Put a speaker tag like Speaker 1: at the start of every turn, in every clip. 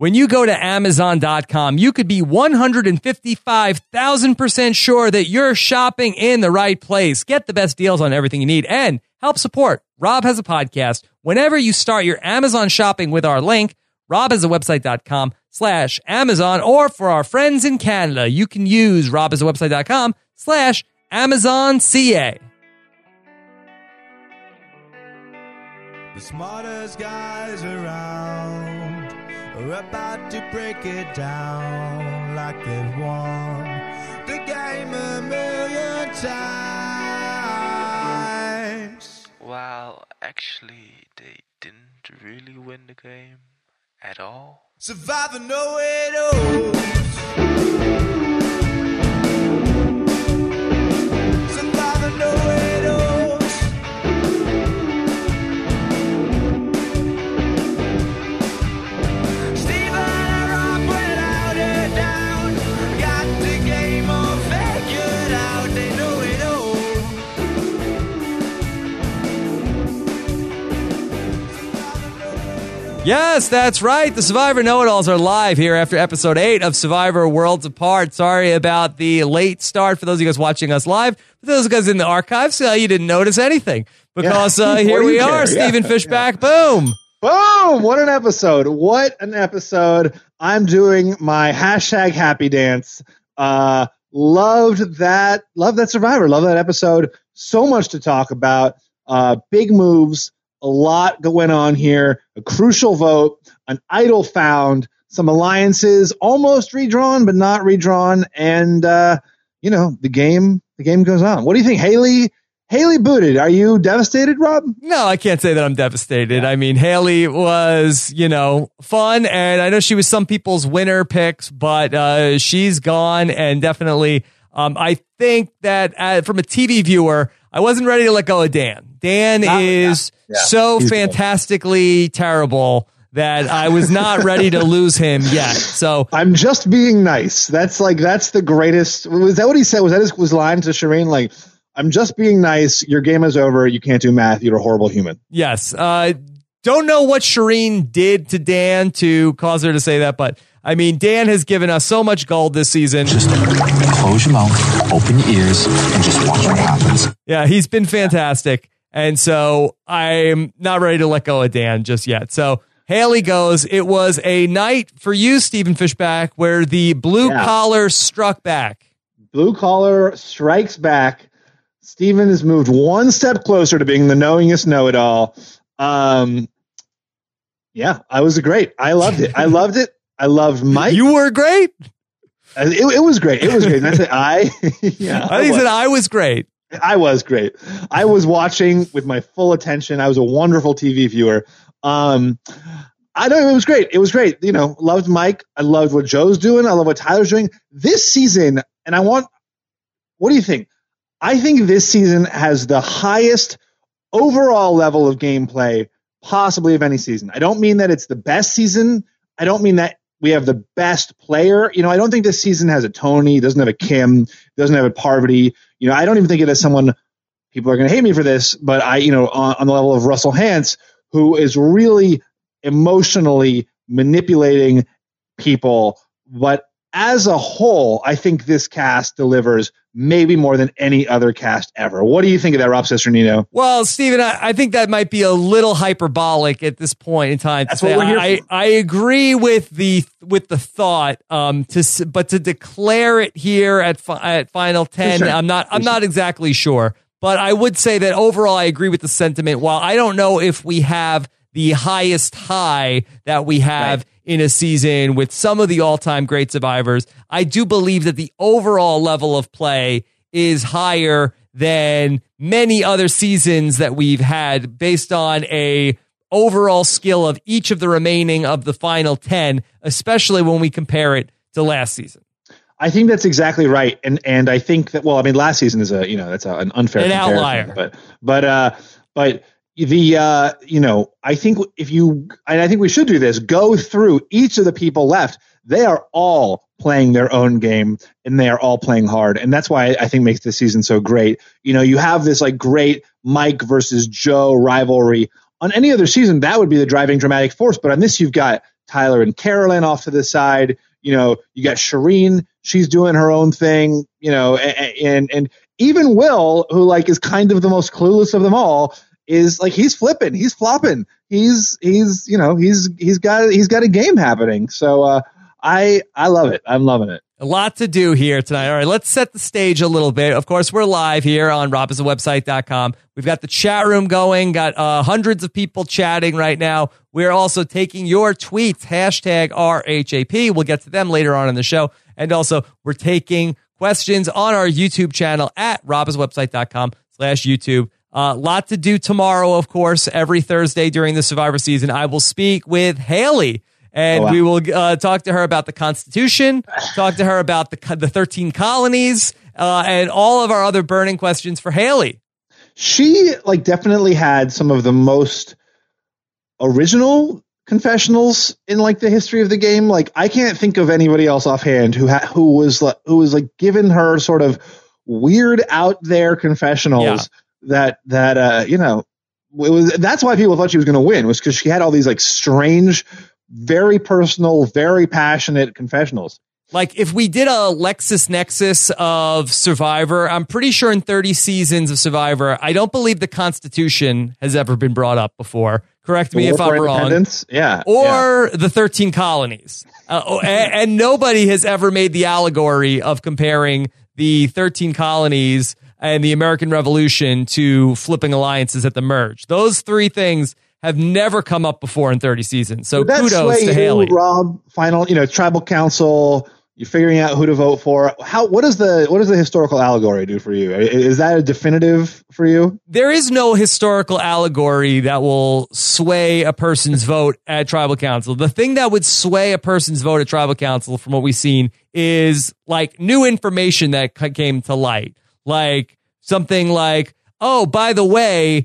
Speaker 1: When you go to Amazon.com, you could be 155,000% sure that you're shopping in the right place. Get the best deals on everything you need and help support Rob Has a Podcast. Whenever you start your Amazon shopping with our link, robhasawebsite.com/Amazon, or for our friends in Canada, you can use robhasawebsite.com/AmazonCA.
Speaker 2: The smartest guys around are about to break it down like they've won the game a million times.
Speaker 3: Well, actually, they didn't really win the game at all.
Speaker 2: Survivor know it all. Survivor know it all.
Speaker 1: Yes, that's right. The Survivor Know-It-Alls are live here after episode 8 of Survivor Worlds Apart. Sorry about the late start for those of you guys watching us live. For those of you guys in the archives, you didn't notice anything because here we are, Stephen Fishback. Boom.
Speaker 4: Boom. What an episode. What an episode. I'm doing my hashtag happy dance. Loved that Survivor. Love that episode. So much to talk about. Big moves. A lot going on here, a crucial vote, an idol found, some alliances almost redrawn, but not redrawn. And, the game goes on. What do you think? Haley booted. Are you devastated, Rob?
Speaker 1: No, I can't say that I'm devastated. I mean, Haley was, fun. And I know she was some people's winner picks, but she's gone. And definitely, I think that from a TV viewer, I wasn't ready to let go of Dan. Dan is so fantastically terrible that I was not ready to lose him yet. So
Speaker 4: I'm just being nice. That's the greatest. Was that what he said? Was that his line to Shireen? Like, I'm just being nice. Your game is over. You can't do math. You're a horrible human.
Speaker 1: Yes. Don't know what Shireen did to Dan to cause her to say that, but I mean, Dan has given us so much gold this season.
Speaker 5: Just close your mouth, open your ears, and just watch what happens.
Speaker 1: Yeah, he's been fantastic. And so I'm not ready to let go of Dan just yet. So Haley goes. It was a night for you, Stephen Fishback, where the blue collar struck back.
Speaker 4: Blue collar strikes back. Stephen has moved one step closer to being the knowingest know-it-all. I was great. I loved it. I loved Mike.
Speaker 1: You were great.
Speaker 4: It was great. It was great. I said
Speaker 1: I was great.
Speaker 4: I was great. I was watching with my full attention. I was a wonderful TV viewer. I know it was great. It was great. Loved Mike. I loved what Joe's doing. I love what Tyler's doing this season. And what do you think? I think this season has the highest overall level of gameplay possibly of any season. I don't mean that it's the best season. I don't mean that we have the best player. I don't think this season has a Tony, doesn't have a Kim, doesn't have a Parvati. I don't even think it has someone, people are going to hate me for this, but on the level of Russell Hantz, who is really emotionally manipulating people. But as a whole, I think this cast delivers maybe more than any other cast ever. What do you think of that, Rob Cesternino?
Speaker 1: Well, Steven, I think that might be a little hyperbolic at this point in time.
Speaker 4: That's what we're here for.
Speaker 1: I agree with the thought, but to declare it here at Final 10, sure. I'm not exactly sure. But I would say that overall, I agree with the sentiment. While I don't know if we have the highest high that we have in a season with some of the all-time great survivors, I do believe that the overall level of play is higher than many other seasons that we've had based on a overall skill of each of the remaining of the final 10, especially when we compare it to last season.
Speaker 4: I think that's exactly right. And I think that, last season is that's an unfair comparison,
Speaker 1: outlier.
Speaker 4: But I think I think we should do this, go through each of the people left. They are all playing their own game and they are all playing hard. And that's why I think makes this season so great. You have this great Mike versus Joe rivalry. On any other season, that would be the driving dramatic force. But on this, you've got Tyler and Carolyn off to the side. You know, you got Shireen, she's doing her own thing, you know, and even Will, who like is kind of the most clueless of them all, is like he's flipping, he's flopping, he's you know, he's got a game happening. So I love it. I'm loving it.
Speaker 1: A lot to do here tonight. All right, let's set the stage a little bit. Of course, we're live here on robbinsonwebsite.com. We've got the chat room going, got hundreds of people chatting right now. We're also taking your tweets, hashtag RHAP. We'll get to them later on in the show. And also, we're taking questions on our YouTube channel at robbinsonwebsite.com/YouTube. Lot to do tomorrow, of course. Every Thursday during the Survivor season, I will speak with Haley. And we will talk to her about the Constitution, talk to her about the 13 colonies, and all of our other burning questions for Haley.
Speaker 4: She like definitely had some of the most original confessionals in like the history of the game. Like I can't think of anybody else offhand who was like giving her sort of weird out there confessionals that you know, that's why people thought she was going to win, was because she had all these like strange, very personal, very passionate confessionals.
Speaker 1: Like if we did a LexisNexis of Survivor, I'm pretty sure in 30 seasons of Survivor, I don't believe the Constitution has ever been brought up before. Correct me if I'm wrong.
Speaker 4: Yeah.
Speaker 1: Or the 13 colonies. And nobody has ever made the allegory of comparing the 13 colonies and the American Revolution to flipping alliances at the merge. Those three things have never come up before in 30 seasons. So kudos to Haley.
Speaker 4: Rob, final, you know, tribal council, you're figuring out who to vote for. What does the historical allegory do for you? Is that a definitive for you?
Speaker 1: There is no historical allegory that will sway a person's vote at tribal council. The thing that would sway a person's vote at tribal council, from what we've seen, is like new information that came to light. Like something like, oh, by the way,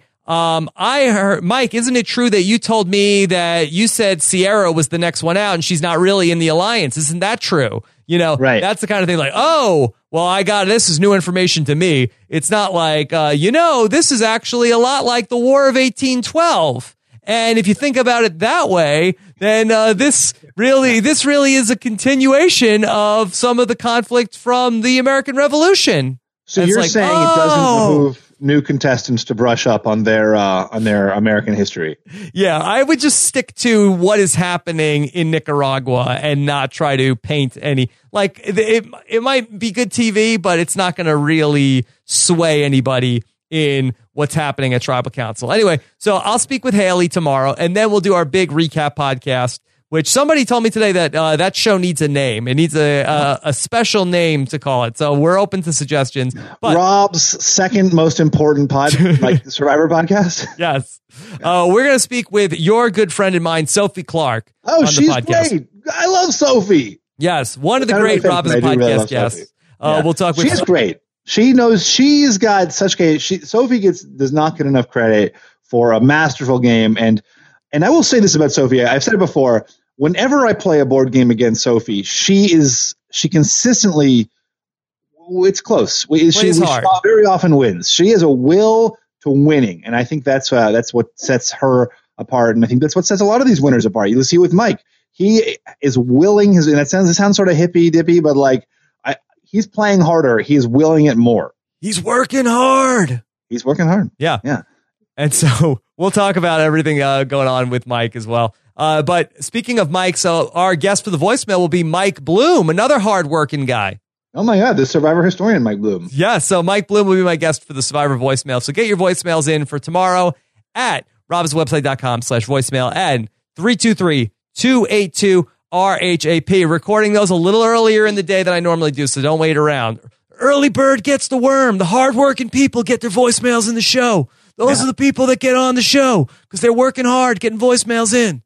Speaker 1: I heard, Mike, isn't it true that you told me that you said Sierra was the next one out and she's not really in the alliance? Isn't that true? You know,
Speaker 4: right.
Speaker 1: That's the kind of thing like, oh, well, this is new information to me. It's not like, you know, this is actually a lot like the War of 1812. And if you think about it that way, then this really is a continuation of some of the conflict from the American Revolution.
Speaker 4: So you're like, saying it doesn't behoove new contestants to brush up on their American history.
Speaker 1: Yeah, I would just stick to what is happening in Nicaragua and not try to paint any, like it might be good TV, but it's not going to really sway anybody in what's happening at Tribal Council. Anyway, so I'll speak with Haley tomorrow, and then we'll do our big recap podcast, which somebody told me today that that show needs a name. It needs a special name to call it. So we're open to suggestions. But
Speaker 4: Rob's second most important like Survivor podcast.
Speaker 1: Yes. We're going to speak with your good friend and mine, Sophie Clark.
Speaker 4: Oh, she's great. I love Sophie.
Speaker 1: Yes. One of the great Robinson podcast guests. We'll talk with
Speaker 4: She's great. She knows she's got such great. Sophie does not get enough credit for a masterful game. And I will say this about Sophie. I've said it before. Whenever I play a board game against Sophie, she consistently, it's close. She very often wins. She has a will to winning. And I think that's what sets her apart. And I think that's what sets a lot of these winners apart. You'll see with Mike, he is willing. And it sounds sort of hippy dippy, but like he's playing harder. He's willing it more.
Speaker 1: He's working hard.
Speaker 4: Yeah.
Speaker 1: And so we'll talk about everything going on with Mike as well. But speaking of Mike, so our guest for the voicemail will be Mike Bloom, another hardworking guy.
Speaker 4: Oh my God, the Survivor historian, Mike Bloom.
Speaker 1: Yeah, so Mike Bloom will be my guest for the Survivor voicemail. So get your voicemails in for tomorrow at robbinswebsite.com/voicemail and 323-282-RHAP. Recording those a little earlier in the day than I normally do, so don't wait around. Early bird gets the worm. The hardworking people get their voicemails in the show. Those are the people that get on the show because they're working hard, getting voicemails in.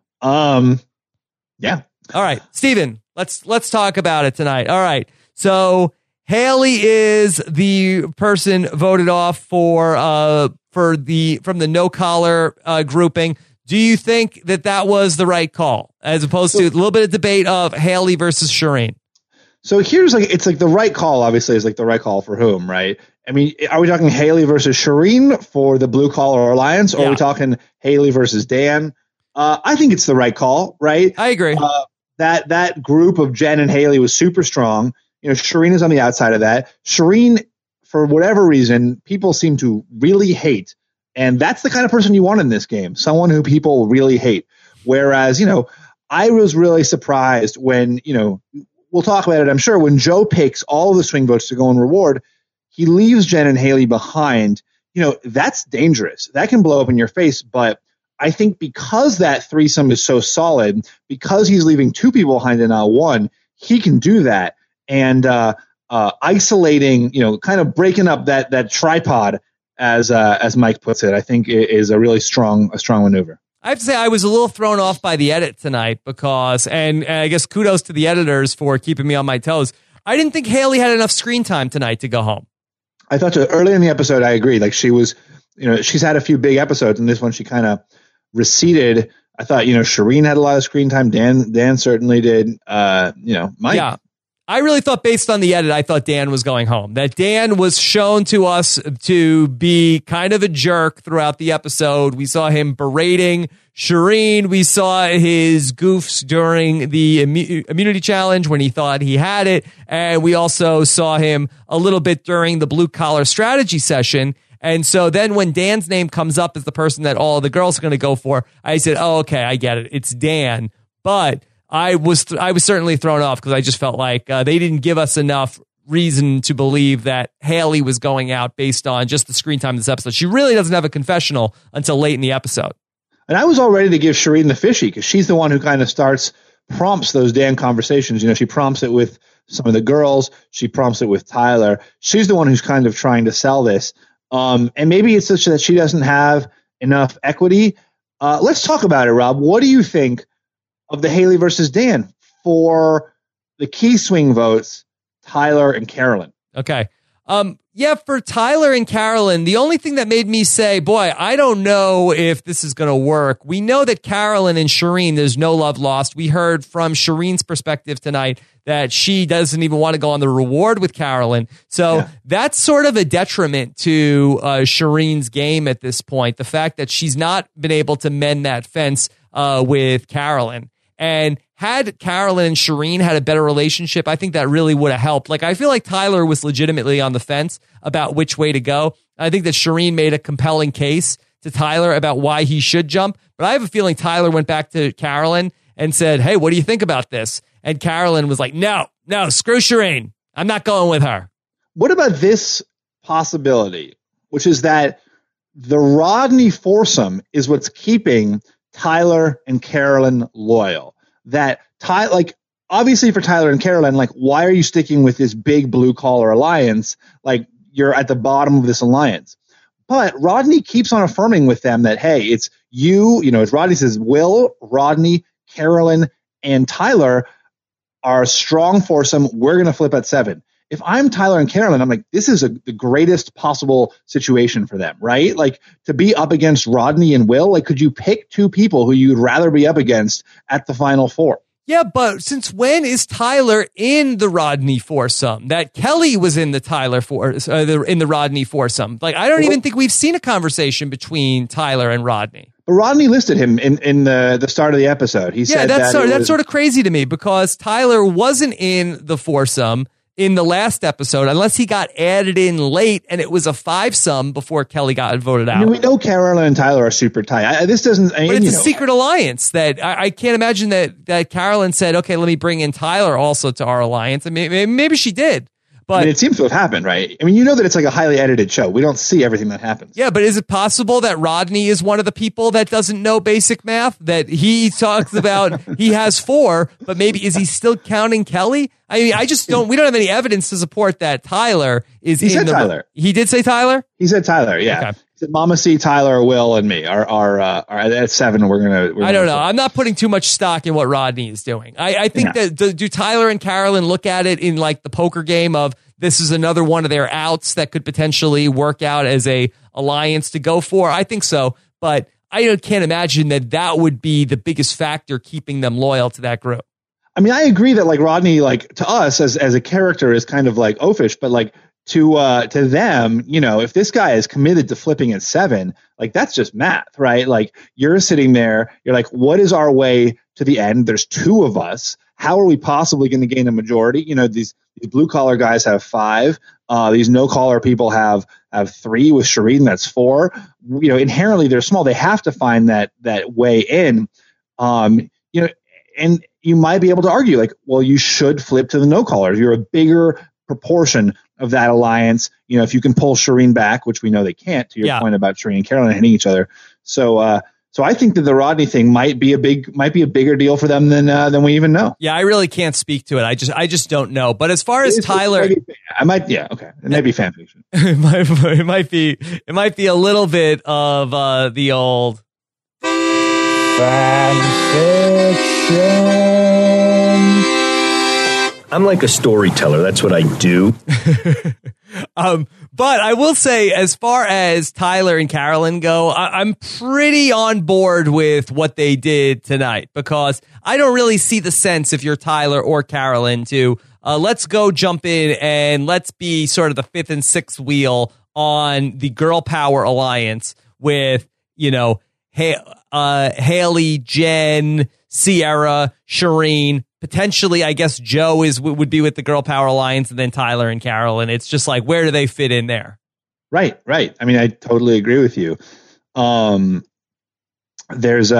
Speaker 4: Yeah.
Speaker 1: All right, Steven, let's talk about it tonight. All right. So Haley is the person voted off from the no collar grouping. Do you think that was the right call, as opposed to a little bit of debate of Haley versus Shireen?
Speaker 4: So here's it's the right call. Obviously, is the right call for whom, right? I mean, are we talking Haley versus Shireen for the Blue Collar Alliance, or are we talking Haley versus Dan? I think it's the right call, right?
Speaker 1: I agree.
Speaker 4: That group of Jen and Haley was super strong. Shireen is on the outside of that. Shireen, for whatever reason, people seem to really hate. And that's the kind of person you want in this game, someone who people really hate. Whereas, I was really surprised when, we'll talk about it, I'm sure, when Joe picks all of the swing votes to go and reward, he leaves Jen and Haley behind. That's dangerous. That can blow up in your face. But I think because that threesome is so solid, because he's leaving two people behind and not one, he can do that. And isolating, kind of breaking up that tripod, as Mike puts it, I think is a really strong maneuver.
Speaker 1: I have to say I was a little thrown off by the edit tonight because, and I guess kudos to the editors for keeping me on my toes. I didn't think Haley had enough screen time tonight to go home. I
Speaker 4: thought early in the episode, I agree. Like she was, she's had a few big episodes, and this one she kind of receded. I thought, Shireen had a lot of screen time. Dan certainly did. Mike.
Speaker 1: Yeah. I really thought, based on the edit, I thought Dan was going home. That Dan was shown to us to be kind of a jerk throughout the episode. We saw him berating Shireen. We saw his goofs during the immunity challenge when he thought he had it. And we also saw him a little bit during the blue collar strategy session. And so then when Dan's name comes up as the person that all the girls are going to go for, I said, oh, okay, I get it. It's Dan. But I was certainly thrown off because I just felt like they didn't give us enough reason to believe that Haley was going out based on just the screen time in this episode. She really doesn't have a confessional until late in the episode.
Speaker 4: And I was all ready to give Shireen the fishy because she's the one who kind of prompts those Dan conversations. She prompts it with some of the girls. She prompts it with Tyler. She's the one who's kind of trying to sell this. And maybe it's such that she doesn't have enough equity. Let's talk about it, Rob. What do you think of the Haley versus Dan for the key swing votes, Tyler and Carolyn?
Speaker 1: Okay. For Tyler and Carolyn, the only thing that made me say, boy, I don't know if this is going to work. We know that Carolyn and Shireen, there's no love lost. We heard from Shireen's perspective tonight that she doesn't even want to go on the reward with Carolyn. So that's sort of a detriment to Shireen's game at this point. The fact that she's not been able to mend that fence with Carolyn. And had Carolyn and Shireen had a better relationship, I think that really would have helped. Like, I feel like Tyler was legitimately on the fence about which way to go. I think that Shireen made a compelling case to Tyler about why he should jump. But I have a feeling Tyler went back to Carolyn and said, hey, what do you think about this? And Carolyn was like, no, screw Shireen. I'm not going with her.
Speaker 4: What about this possibility, which is that the Rodney foursome is what's keeping Tyler and Carolyn loyal? That obviously for Tyler and Carolyn, why are you sticking with this big blue collar alliance? Like, you're at the bottom of this alliance. But Rodney keeps on affirming with them that, hey, it's you, as Rodney says, Will, Rodney, Carolyn, and Tyler are a strong foursome. We're going to flip at 7. If I'm Tyler and Carolyn, I'm like, this is the greatest possible situation for them, right? Like, to be up against Rodney and Will, could you pick two people who you'd rather be up against at the Final Four?
Speaker 1: Yeah, but since when is Tyler in the Rodney foursome? That Kelly was in the in the Rodney foursome. I don't even think we've seen a conversation between Tyler and Rodney.
Speaker 4: But Rodney listed him in the start of the episode. He said
Speaker 1: that's sort of crazy to me because Tyler wasn't in the foursome in the last episode, unless he got added in late and it was a 5-some before Kelly got voted out.
Speaker 4: We know Carolyn and Tyler are super tight. This doesn't.
Speaker 1: But it's a secret alliance that I can't imagine that Carolyn said, okay, let me bring in Tyler also to our alliance. I mean, maybe she did. But
Speaker 4: it seems to have happened, right? I mean, that it's like a highly edited show. We don't see everything that happens.
Speaker 1: Yeah, but is it possible that Rodney is one of the people that doesn't know basic math? That he talks about he has 4, but maybe is he still counting Kelly? I mean, we don't have any evidence to support that Tyler is in the...
Speaker 4: Tyler.
Speaker 1: He did say Tyler?
Speaker 4: He said Tyler, yeah. Okay. He said Mama C, Tyler, Will, and me are at 7. We're gonna
Speaker 1: I don't know. I'm not putting too much stock in what Rodney is doing. I think that do Tyler and Carolyn look at it in like the poker game of this is another one of their outs that could potentially work out as a alliance to go for? I think so, but I can't imagine that would be the biggest factor keeping them loyal to that group.
Speaker 4: I mean, I agree that Rodney, to us as a character is kind of oafish, but to them, if this guy is committed to flipping at 7, like that's just math, right? Like you're sitting there, you're like, what is our way to the end? There's 2 of us. How are we possibly going to gain a majority? These blue collar guys have 5. These no collar people have 3 with Shireen. That's 4. Inherently they're small. They have to find that way in. And you might be able to argue like, well, you should flip to the no callers. You're a bigger proportion of that alliance. If you can pull Shireen back, which we know they can't, to your point about Shireen and Carolyn hitting each other. So I think that the Rodney thing might be a bigger deal for them than we even know.
Speaker 1: Yeah, I really can't speak to it. I just don't know. But as far as Tyler,
Speaker 4: okay. It might be fan fiction.
Speaker 1: it might be a little bit of the old
Speaker 6: fan fiction. I'm like a storyteller. That's what I do.
Speaker 1: But I will say, as far as Tyler and Carolyn go, I'm pretty on board with what they did tonight, because I don't really see the sense, if you're Tyler or Carolyn, to let's go jump in and let's be sort of the 5th and 6th wheel on the girl power alliance with, Haley, Jen, Sierra, Shireen. Potentially, I guess Joe would be with the Girl Power Alliance, and then Tyler and Carolyn. It's just like, where do they fit in there?
Speaker 4: Right. I mean, I totally agree with you. There's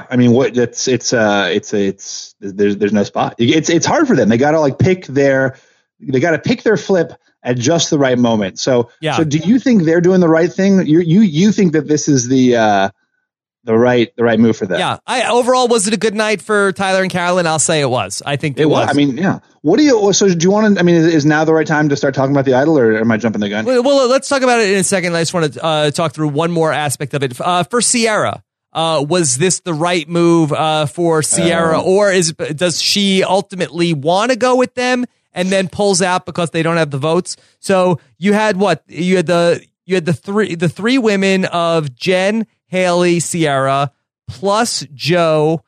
Speaker 4: there's no spot. It's hard for them. They got to pick their flip at just the right moment. So do you think they're doing the right thing? You think that this is the right move for them?
Speaker 1: Yeah. Overall, was it a good night for Tyler and Carolyn? I'll say it was. I think it was.
Speaker 4: I mean, yeah. What do you? So do you want to? I mean, is now the right time to start talking about the Idol, or am I jumping the gun?
Speaker 1: Well, let's talk about it in a second. I just want to talk through one more aspect of it. For Sierra, was this the right move for Sierra, or does she ultimately want to go with them and then pulls out because they don't have the votes? So you had what? You had the three women of Jen, Haley, Sierra, plus Joe.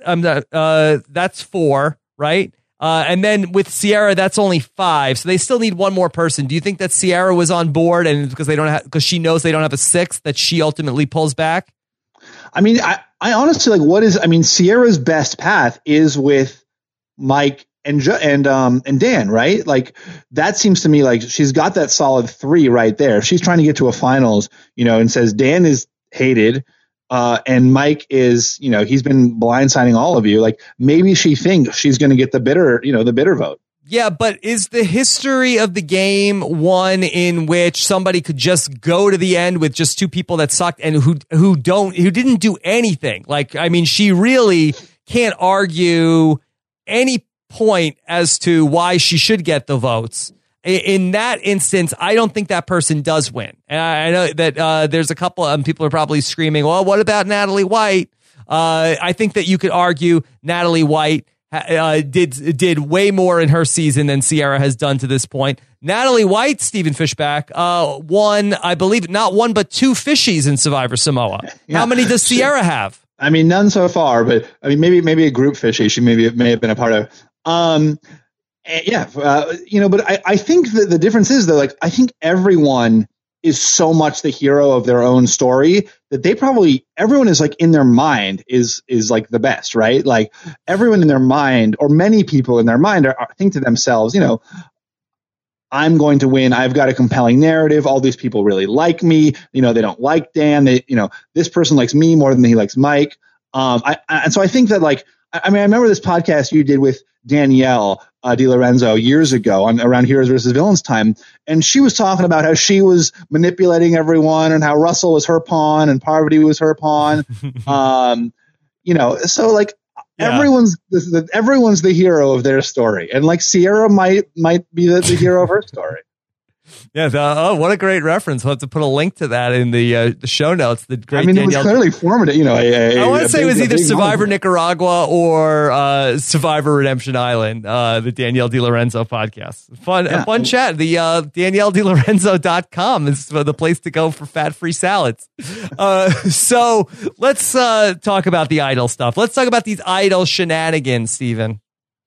Speaker 1: That's 4, right? And then with Sierra, that's only 5. So they still need one more person. Do you think that Sierra was on board, and because she knows they don't have a 6th, that she ultimately pulls back?
Speaker 4: I mean, I honestly Sierra's best path is with Mike and Dan, right? Like that seems to me like she's got that solid 3 right there. If she's trying to get to a finals, and says Dan is hated, and Mike is, he's been blindsiding all of you. Like maybe she thinks she's going to get the bitter vote.
Speaker 1: Yeah, but is the history of the game one in which somebody could just go to the end with just 2 people that sucked and who didn't do anything? Like, I mean, she really can't argue any point as to why she should get the votes. In that instance, I don't think that person does win. And I know that there's a couple of people are probably screaming, well, what about Natalie White? I think that you could argue Natalie White did way more in her season than Sierra has done to this point. Natalie White, Stephen Fishback, won, I believe, not 1 but 2 fishies in Survivor Samoa. Yeah. How many does Sierra have?
Speaker 4: I mean, none so far, but I mean, maybe a group fishy she may have been a part of. But I think that the difference is, though, like I think everyone is so much the hero of their own story that everyone is like in their mind is like the best, right? Like everyone in their mind, or many people in their mind think to themselves, I'm going to win. I've got a compelling narrative. All these people really like me. They don't like Dan. This person likes me more than he likes Mike. And so I think that I remember this podcast you did with Danielle DiLorenzo years ago around Heroes versus Villains time, and she was talking about how she was manipulating everyone and how Russell was her pawn and Parvati was her pawn. Everyone's the hero of their story, and Sierra might be the hero of her story.
Speaker 1: Yeah, what a great reference. We'll have to put a link to that in the show notes. The great
Speaker 4: Danielle. It was clearly formative.
Speaker 1: I want to say it was either Survivor Nicaragua or Survivor Redemption Island, the Danielle DiLorenzo podcast. A fun chat. The DanielleDiLorenzo.com is the place to go for fat-free salads. So let's talk about the Idol stuff. Let's talk about these Idol shenanigans, Steven.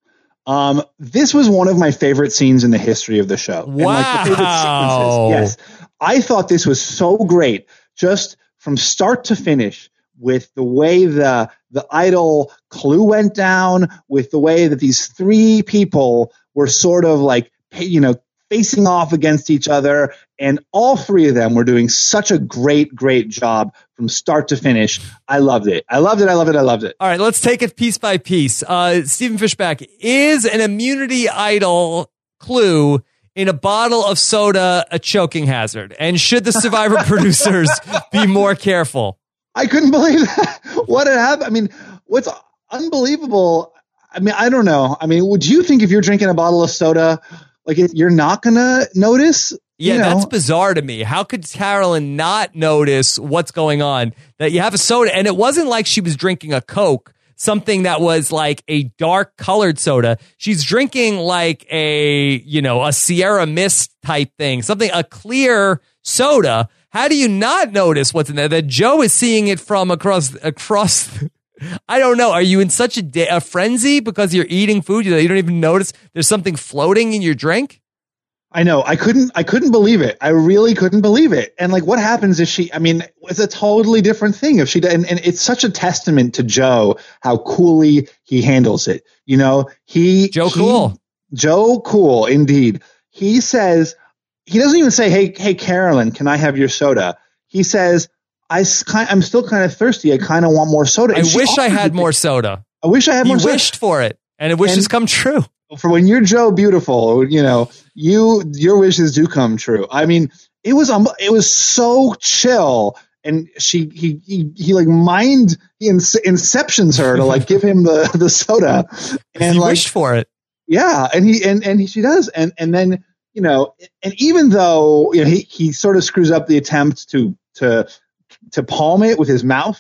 Speaker 4: This was one of my favorite scenes in the history of the show. And, like, the favorite sequences. Yes. I thought this was so great, just from start to finish, with the way the idol clue went down, with the way that these three people were sort of like, you know, facing off against each other, and all three of them were doing such a great job from start to finish. I loved it. I loved it.
Speaker 1: All right, let's take it piece by piece. Stephen Fishbach, is an immunity idol clue in a bottle of soda a choking hazard? And should the Survivor producers be more careful?
Speaker 4: I couldn't believe that. What had happened? I mean, what's unbelievable, I mean, I don't know. I mean, would you think if you're drinking a bottle of soda, like, you're not going to notice?
Speaker 1: Yeah,
Speaker 4: you know?
Speaker 1: That's bizarre to me. How could Carolyn not notice what's going on? That you have a soda, and it wasn't like she was drinking a Coke, something that was like a dark colored soda. She's drinking like a Sierra Mist type thing, a clear soda. How do you not notice what's in there? That Joe is seeing it from across. I don't know. Are you in such a frenzy because you're eating food that you don't even notice there's something floating in your drink?
Speaker 4: I know. I couldn't believe it. I really couldn't believe it. And like, what happens if it's a totally different thing if she does. And it's such a testament to Joe, how coolly he handles it. You know, Joe Cool, indeed. He says, he doesn't even say, hey, Carolyn, can I have your soda? He says, I'm still kind of thirsty. I kind of want more soda.
Speaker 1: I wish I had more soda.
Speaker 4: I wish I had more soda.
Speaker 1: He wished for it, and it wishes come true.
Speaker 4: For when you're Joe Beautiful, you know, your wishes do come true. I mean, it was so chill, and he like inceptions her to like give him the soda, and
Speaker 1: he
Speaker 4: like
Speaker 1: wished for it.
Speaker 4: Yeah, and she does, and then, you know, and even though, you know, he sort of screws up the attempt to palm it with his mouth.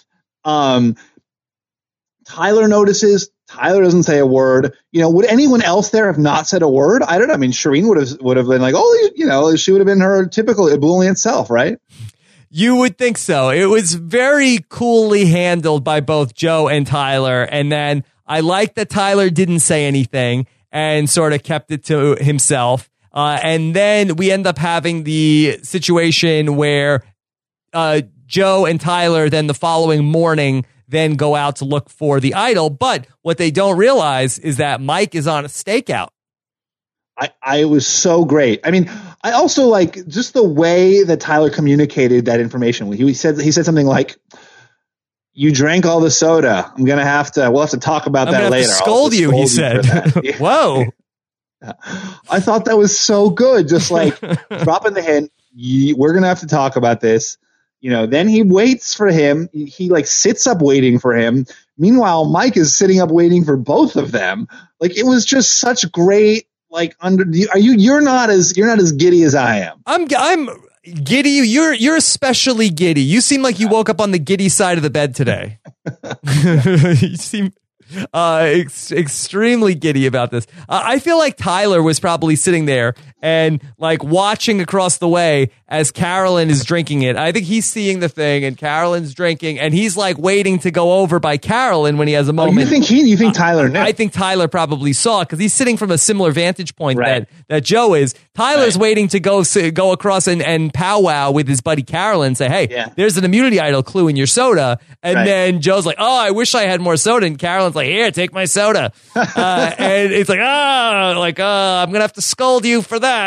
Speaker 4: Tyler notices. Tyler doesn't say a word. You know, would anyone else there have not said a word? I don't know. I mean, Shireen would have been like, oh, you know, she would have been her typical ebullient self, right?
Speaker 1: You would think so. It was very coolly handled by both Joe and Tyler. And then I like that Tyler didn't say anything and sort of kept it to himself. And then we end up having the situation where Joe and Tyler then the following morning then go out to look for the idol. But what they don't realize is that Mike is on a stakeout.
Speaker 4: I was so great. I mean, I also like just the way that Tyler communicated that information. He said something like, you drank all the soda. We'll have to talk about that later.
Speaker 1: To scold you, he said. Whoa.
Speaker 4: I thought that was so good. Just like dropping the hint. We're going to have to talk about this. You know, then he waits for him. He like sits up waiting for him. Meanwhile, Mike is sitting up waiting for both of them. Like, it was just such great. Like, you're not as giddy as I am.
Speaker 1: I'm giddy. You're especially giddy. You seem like you woke up on the giddy side of the bed today. You seem extremely giddy about this. I feel like Tyler was probably sitting there and like watching across the way as Carolyn is drinking it. I think he's seeing the thing and Carolyn's drinking and he's like waiting to go over by Carolyn when he has a moment.
Speaker 4: You think Tyler knew?
Speaker 1: I think Tyler probably saw because he's sitting from a similar vantage point that Joe is. Tyler's waiting to go across and powwow with his buddy Carolyn and say, hey, there's an immunity idol clue in your soda. And then Joe's like, oh, I wish I had more soda. And Carolyn's like, here, take my soda. And it's like, I'm going to have to scold you for that.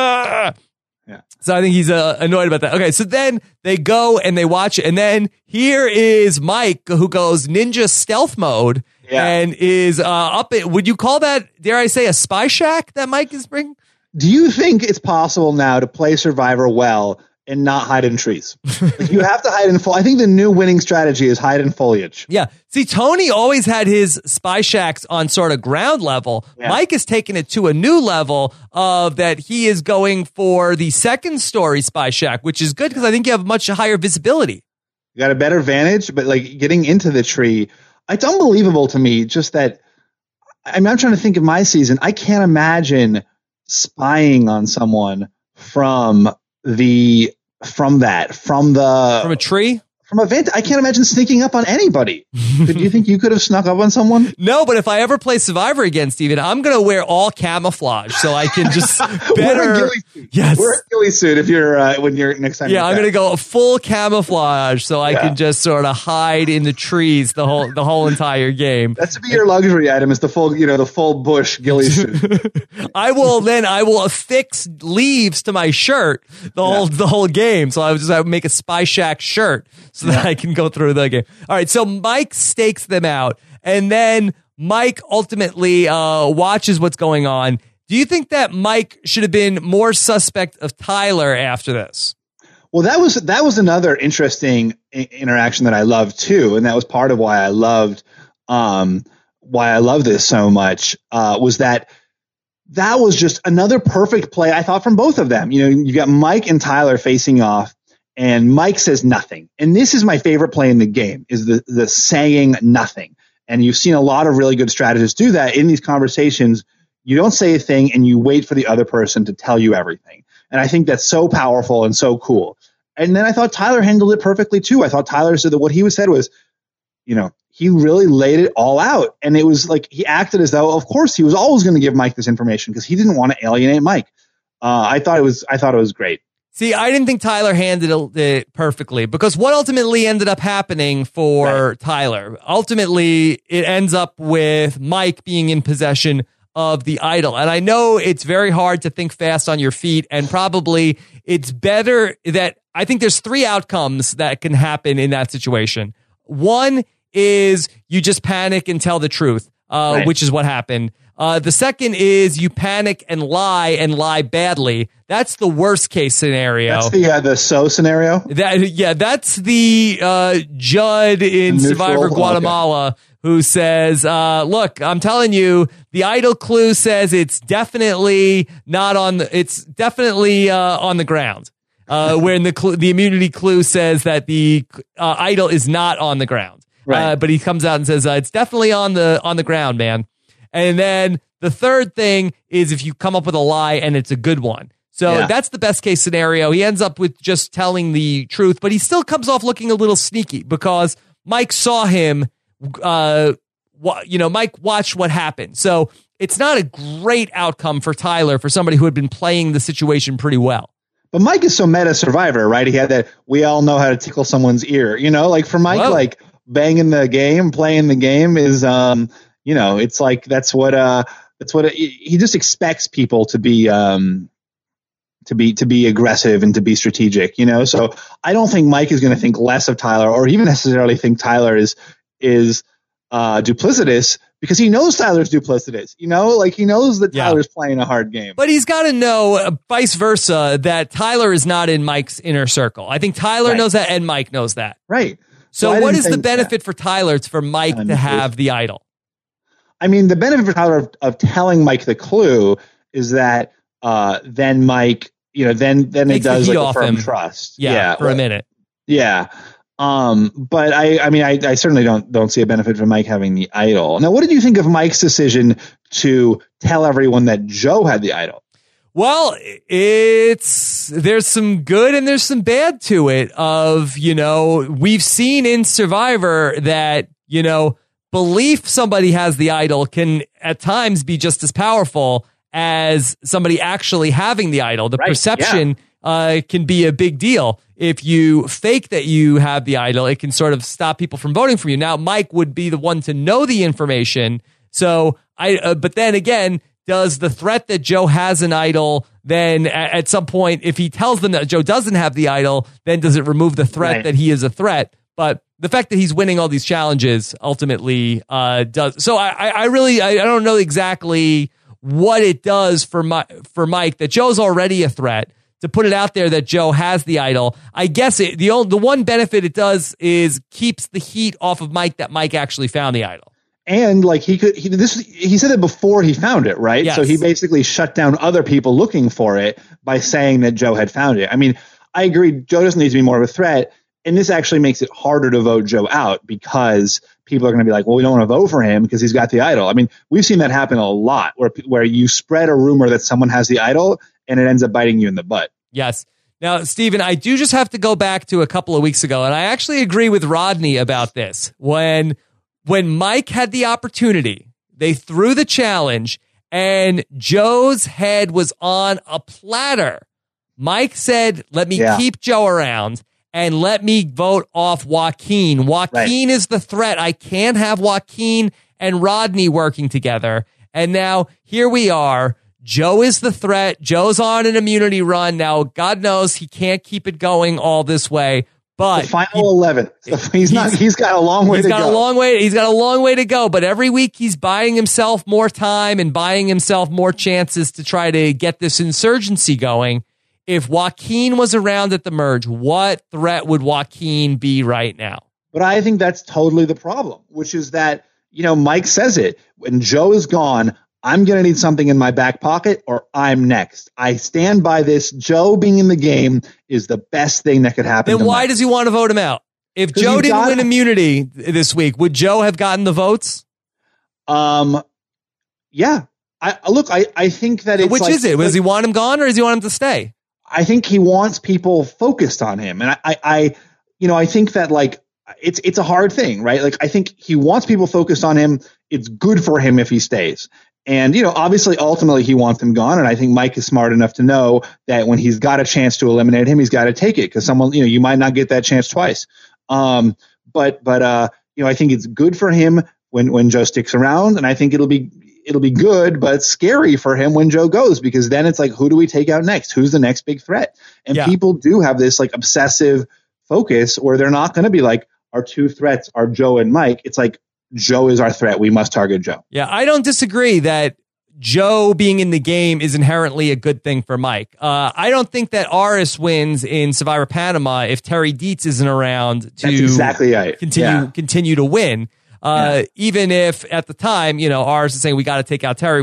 Speaker 1: So I think he's annoyed about that. Okay, so then they go and they watch it. And then here is Mike, who goes ninja stealth mode and is up. Would you call that, dare I say, a spy shack that Mike is bringing?
Speaker 4: Do you think it's possible now to play Survivor well and not hide in trees? Like, you have to hide in I think the new winning strategy is hide in foliage.
Speaker 1: Yeah. See, Tony always had his spy shacks on sort of ground level. Yeah. Mike has taken it to a new level of that he is going for the second story spy shack, which is good because I think you have much higher visibility.
Speaker 4: You got a better vantage, but like getting into the tree, it's unbelievable to me just that. I mean, I'm trying to think of my season. I can't imagine spying on someone from a tree, From a vent, I can't imagine sneaking up on anybody. Do you think you could have snuck up on someone?
Speaker 1: No, but if I ever play Survivor again, Steven, I'm going to wear all camouflage so I can just better.
Speaker 4: Wear a ghillie suit.
Speaker 1: Yes.
Speaker 4: Wear a ghillie suit if you're when you're next time.
Speaker 1: Yeah, I'm
Speaker 4: going
Speaker 1: to go full camouflage so I can just sort of hide in the trees the whole entire game.
Speaker 4: That's to be your luxury item is the full bush ghillie suit.
Speaker 1: I will affix leaves to my shirt the whole game. So I would make a Spy Shack shirt so that I can go through the game. All right, so Mike stakes them out, and then Mike ultimately watches what's going on. Do you think that Mike should have been more suspect of Tyler after this?
Speaker 4: Well, that was another interesting interaction that I loved too, and that was part of why I loved this so much. Was that was just another perfect play I thought from both of them. You know, you got Mike and Tyler facing off. And Mike says nothing. And this is my favorite play in the game, is the saying nothing. And you've seen a lot of really good strategists do that in these conversations. You don't say a thing and you wait for the other person to tell you everything. And I think that's so powerful and so cool. And then I thought Tyler handled it perfectly too. I thought Tyler said that what he said was, you know, he really laid it all out. And it was like he acted as though, of course, he was always going to give Mike this information because he didn't want to alienate Mike. I thought it was great.
Speaker 1: See, I didn't think Tyler handled it perfectly because what ultimately ended up happening for Tyler, ultimately it ends up with Mike being in possession of the idol. And I know it's very hard to think fast on your feet, and probably it's better that I think there's 3 outcomes that can happen in that situation. One is you just panic and tell the truth, which is what happened. The second is you panic and lie badly. That's the worst case scenario.
Speaker 4: That's the so scenario.
Speaker 1: That's the Judd in Survivor Guatemala who says, "Look, I'm telling you, the idol clue says it's definitely not on the. It's definitely on the ground." Where the immunity clue says that the idol is not on the ground. Right. But he comes out and says it's definitely on the ground, man. And then the third thing is if you come up with a lie and it's a good one. So that's the best case scenario. He ends up with just telling the truth, but he still comes off looking a little sneaky because Mike saw him, Mike watched what happened. So it's not a great outcome for Tyler, for somebody who had been playing the situation pretty well.
Speaker 4: But Mike is so meta Survivor, right? He had that we all know how to tickle someone's ear, like for Mike, like banging the game, playing the game is, it's like that's what he just expects people to be aggressive and to be strategic, So I don't think Mike is going to think less of Tyler or even necessarily think Tyler is duplicitous because he knows Tyler's duplicitous, he knows that Tyler's playing a hard game.
Speaker 1: But he's got to know vice versa that Tyler is not in Mike's inner circle. I think Tyler knows that and Mike knows that.
Speaker 4: Right.
Speaker 1: So what is the benefit for Tyler? It's for Mike to have the idol.
Speaker 4: I mean, the benefit for Tyler of telling Mike the clue is that then Mike, then it does like a firm trust.
Speaker 1: For a minute.
Speaker 4: Yeah. But I certainly don't see a benefit for Mike having the idol. Now, what did you think of Mike's decision to tell everyone that Joe had the idol?
Speaker 1: Well, there's some good and there's some bad to it we've seen in Survivor that, belief somebody has the idol can at times be just as powerful as somebody actually having the idol. The perception can be a big deal. If you fake that you have the idol, it can sort of stop people from voting for you. Now, Mike would be the one to know the information. So but then again, does the threat that Joe has an idol then at some point, if he tells them that Joe doesn't have the idol, then does it remove the threat that he is a threat? But the fact that he's winning all these challenges ultimately does. So I don't know exactly what it does for Mike that Joe's already a threat. To put it out there that Joe has the idol, I guess the one benefit it does is keeps the heat off of Mike that Mike actually found the idol.
Speaker 4: And like he said it before he found it, right?
Speaker 1: Yes.
Speaker 4: So he basically shut down other people looking for it by saying that Joe had found it. I mean, I agree. Joe doesn't need to be more of a threat. And this actually makes it harder to vote Joe out because people are going to be like, well, we don't want to vote for him because he's got the idol. I mean, we've seen that happen a lot where you spread a rumor that someone has the idol and it ends up biting you in the butt.
Speaker 1: Yes. Now, Steven, I do just have to go back to a couple of weeks ago, and I actually agree with Rodney about this. When Mike had the opportunity, they threw the challenge, and Joe's head was on a platter. Mike said, let me keep Joe around and let me vote off Joaquin. Joaquin is the threat. I can't have Joaquin and Rodney working together. And now here we are. Joe is the threat. Joe's on an immunity run. Now, God knows he can't keep it going all this way. But
Speaker 4: the final 11. He's got a long way to go.
Speaker 1: He's got a long way to go. But every week he's buying himself more time and buying himself more chances to try to get this insurgency going. If Joaquin was around at the merge, what threat would Joaquin be right now?
Speaker 4: But I think that's totally the problem, which is that, Mike says it. When Joe is gone, I'm going to need something in my back pocket or I'm next. I stand by this. Joe being in the game is the best thing that could happen.
Speaker 1: Then why does he want to vote him out? If Joe didn't win immunity this week, would Joe have gotten the votes?
Speaker 4: Yeah. I think that it's
Speaker 1: Which is it? Does he want him gone or does he want him to stay?
Speaker 4: I think he wants people focused on him. And I think that it's a hard thing, right? Like, I think he wants people focused on him. It's good for him if he stays. And, obviously, ultimately, he wants him gone. And I think Mike is smart enough to know that when he's got a chance to eliminate him, he's got to take it because someone, you might not get that chance twice. But I think it's good for him when Joe sticks around. And I think it'll be good, but scary for him when Joe goes, because then it's like, who do we take out next? Who's the next big threat? And people do have this obsessive focus where they're not going to be like, our two threats are Joe and Mike. It's like, Joe is our threat. We must target Joe.
Speaker 1: Yeah, I don't disagree that Joe being in the game is inherently a good thing for Mike. I don't think that Aris wins in Survivor Panama if Terry Dietz isn't around to
Speaker 4: That's exactly right.
Speaker 1: continue to win. Even if at the time, Aris is saying we got to take out Terry,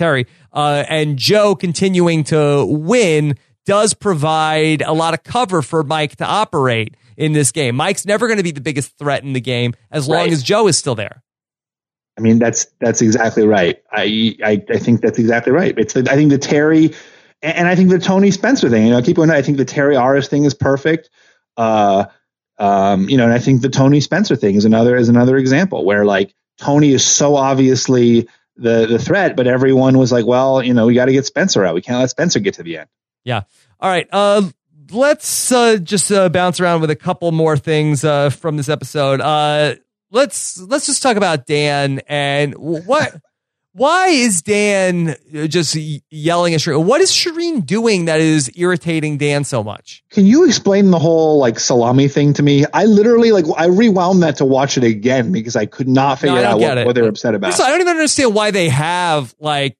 Speaker 1: and Joe continuing to win does provide a lot of cover for Mike to operate in this game. Mike's never going to be the biggest threat in the game as long as Joe is still there.
Speaker 4: I mean, that's exactly right. I think that's exactly right. I think the Terry and I think the Tony Spencer thing, I think the Terry Aris thing is perfect. And I think the Tony Spencer thing is another example where Tony is so obviously the threat, but everyone was like, well, we got to get Spencer out. We can't let Spencer get to the end.
Speaker 1: Yeah. All right. Let's just bounce around with a couple more things from this episode. Let's just talk about Dan and why is Dan just yelling at Shireen? What is Shireen doing that is irritating Dan so much?
Speaker 4: Can you explain the whole salami thing to me? I literally I rewound that to watch it again because I could not figure out what they're upset about.
Speaker 1: I don't even understand why they have a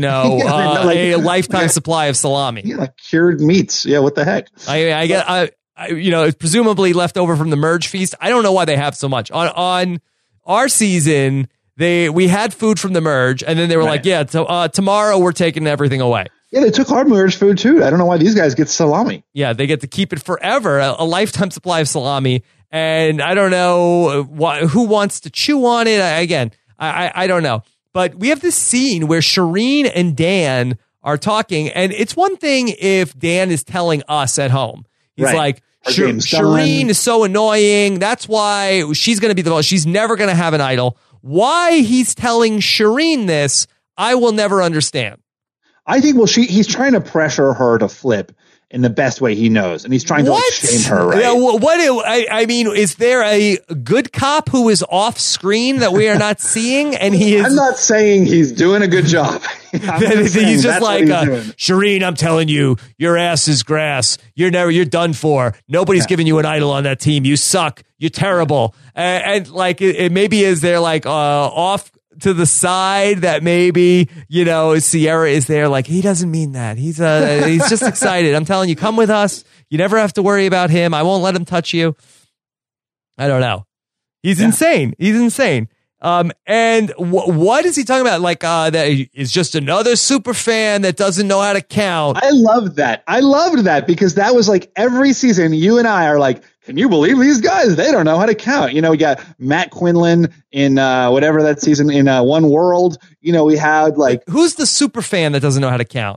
Speaker 1: lifetime supply of salami.
Speaker 4: Yeah, cured meats. Yeah, what the heck?
Speaker 1: I get it's presumably left over from the merge feast. I don't know why they have so much. On our season, we had food from the merge, and then they were tomorrow we're taking everything away.
Speaker 4: Yeah, they took our merge food too. I don't know why these guys get salami.
Speaker 1: Yeah, they get to keep it forever, a lifetime supply of salami, and I don't know who wants to chew on it. I don't know. But we have this scene where Shireen and Dan are talking, and it's one thing if Dan is telling us at home. He's like, Shireen is so annoying. That's why she's going to be the most. She's never going to have an idol. Why he's telling Shireen this, I will never understand.
Speaker 4: I think, he's trying to pressure her to flip in the best way he knows, and he's trying to shame her, right?
Speaker 1: Yeah, I mean, is there a good cop who is off screen that we are not seeing? And he is.
Speaker 4: I'm not saying he's doing a good job.
Speaker 1: He's just like, Shireen, I'm telling you, your ass is grass. You're done for. Nobody's giving you an idol on that team. You suck. You're terrible. And it maybe is there off to the side that maybe, Sierra is there he doesn't mean that. He's just excited. I'm telling you, come with us. You never have to worry about him. I won't let him touch you. I don't know. He's insane. He's insane. And what is he talking about? That is just another super fan that doesn't know how to count.
Speaker 4: I loved that. I loved that because that was every season you and I are can you believe these guys? They don't know how to count. We got Matt Quinlan in whatever that season in One World. We had
Speaker 1: who's the super fan that doesn't know how to count?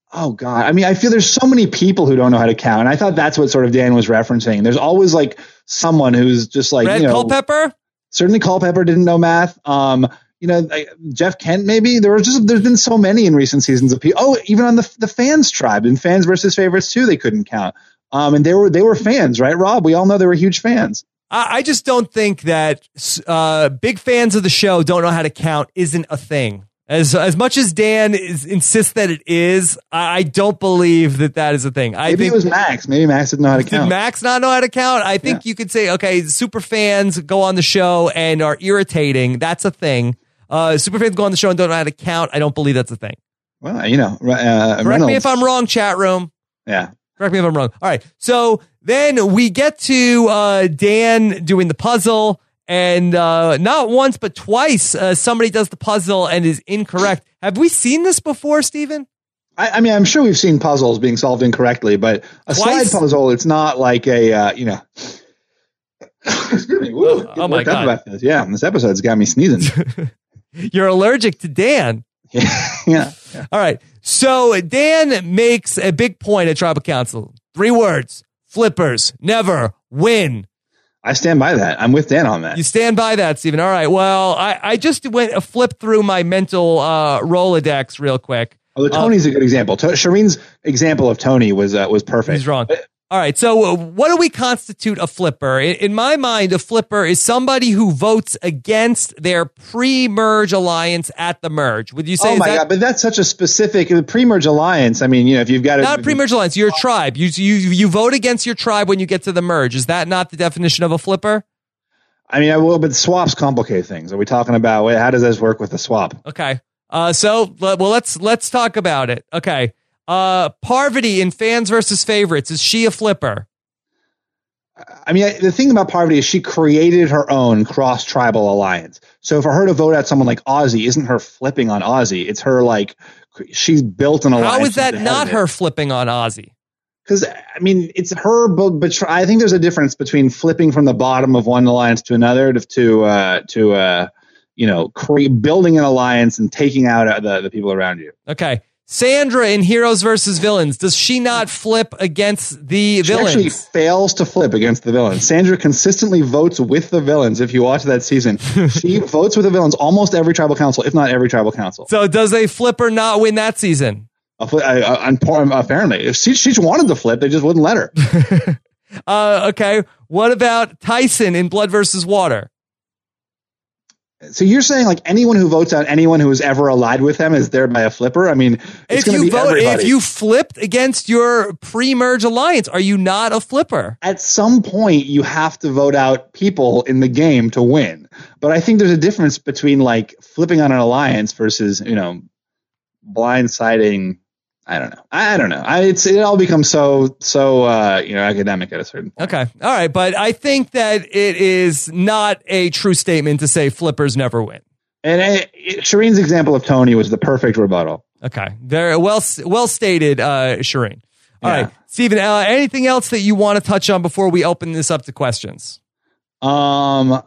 Speaker 4: Oh God. I mean, I feel there's so many people who don't know how to count. And I thought that's what sort of Dan was referencing. There's always like someone who's just like,
Speaker 1: Red Culpepper?
Speaker 4: Certainly Culpepper didn't know math. Like Jeff Kent, maybe there's been so many in recent seasons of people. Oh, even on the fans tribe in Fans versus Favorites too, they couldn't count. And they were fans, right, Rob? We all know they were huge fans.
Speaker 1: I just don't think that big fans of the show don't know how to count isn't a thing. As much as Dan insists that it is, I don't believe that is a thing. I
Speaker 4: think it was Max. Maybe Max didn't know how to count.
Speaker 1: Did Max not know how to count? I think you could say, okay, super fans go on the show and are irritating. That's a thing. Super fans go on the show and don't know how to count. I don't believe that's a thing.
Speaker 4: Well,
Speaker 1: correct me if I'm wrong, chat room.
Speaker 4: Yeah.
Speaker 1: Correct me if I'm wrong. All right. So then we get to Dan doing the puzzle. And not once, but twice, somebody does the puzzle and is incorrect. Have we seen this before, Stephen?
Speaker 4: I mean, I'm sure we've seen puzzles being solved incorrectly, but a slide puzzle, it's not like a, Excuse me. Woo,
Speaker 1: oh my God.
Speaker 4: About this. Yeah, this episode's got me sneezing.
Speaker 1: You're allergic to Dan.
Speaker 4: Yeah.
Speaker 1: All right. So Dan makes a big point at Tribal Council. 3 words. Flippers never win.
Speaker 4: I stand by that. I'm with Dan on that.
Speaker 1: You stand by that, Stephen. All right. Well, I just went a flip through my mental Rolodex real quick.
Speaker 4: Oh, Tony's a good example. Shireen's example of Tony was perfect.
Speaker 1: He's wrong. All right. So what do we constitute a flipper? In my mind, a flipper is somebody who votes against their pre-merge alliance at the merge. Would you say?
Speaker 4: Oh my God! But that's such a specific pre-merge alliance. I mean, if you've got
Speaker 1: not a pre-merge alliance, you're a tribe. You vote against your tribe when you get to the merge. Is that not the definition of a flipper?
Speaker 4: I mean, but swaps complicate things. Are we talking about how does this work with the swap?
Speaker 1: Okay. Let's talk about it. Okay. Parvati in Fans versus Favorites, is she a flipper?
Speaker 4: I mean, the thing about Parvati is she created her own cross-tribal alliance. So for her to vote out someone like Ozzy isn't her flipping on Ozzy. It's her she's built an alliance.
Speaker 1: How is that not her flipping on Ozzy?
Speaker 4: Because, I mean, it's her, but I think there's a difference between flipping from the bottom of one alliance to another to building an alliance and taking out the people around you.
Speaker 1: Okay. Sandra in Heroes versus Villains, does she not flip against the villains?
Speaker 4: She actually fails to flip against the villains. Sandra consistently votes with the villains. If you watch that season, she votes with the villains almost every tribal council, if not every tribal council.
Speaker 1: So does a flipper not win that season?
Speaker 4: Apparently. If she wanted to flip, they just wouldn't let her.
Speaker 1: Okay. What about Tyson in Blood versus Water?
Speaker 4: So you're saying anyone who votes out anyone who has ever allied with them is thereby a flipper? I mean, it's going to be everybody.
Speaker 1: If you flipped against your pre-merge alliance, are you not a flipper?
Speaker 4: At some point, you have to vote out people in the game to win. But I think there's a difference between flipping on an alliance versus, blindsiding. I don't know. It all becomes so academic at a certain point.
Speaker 1: Okay. All right. But I think that it is not a true statement to say flippers never win.
Speaker 4: And Shireen's example of Tony was the perfect rebuttal.
Speaker 1: Okay. Very well stated, Shireen. All right. Stephen, anything else that you want to touch on before we open this up to questions?
Speaker 4: No.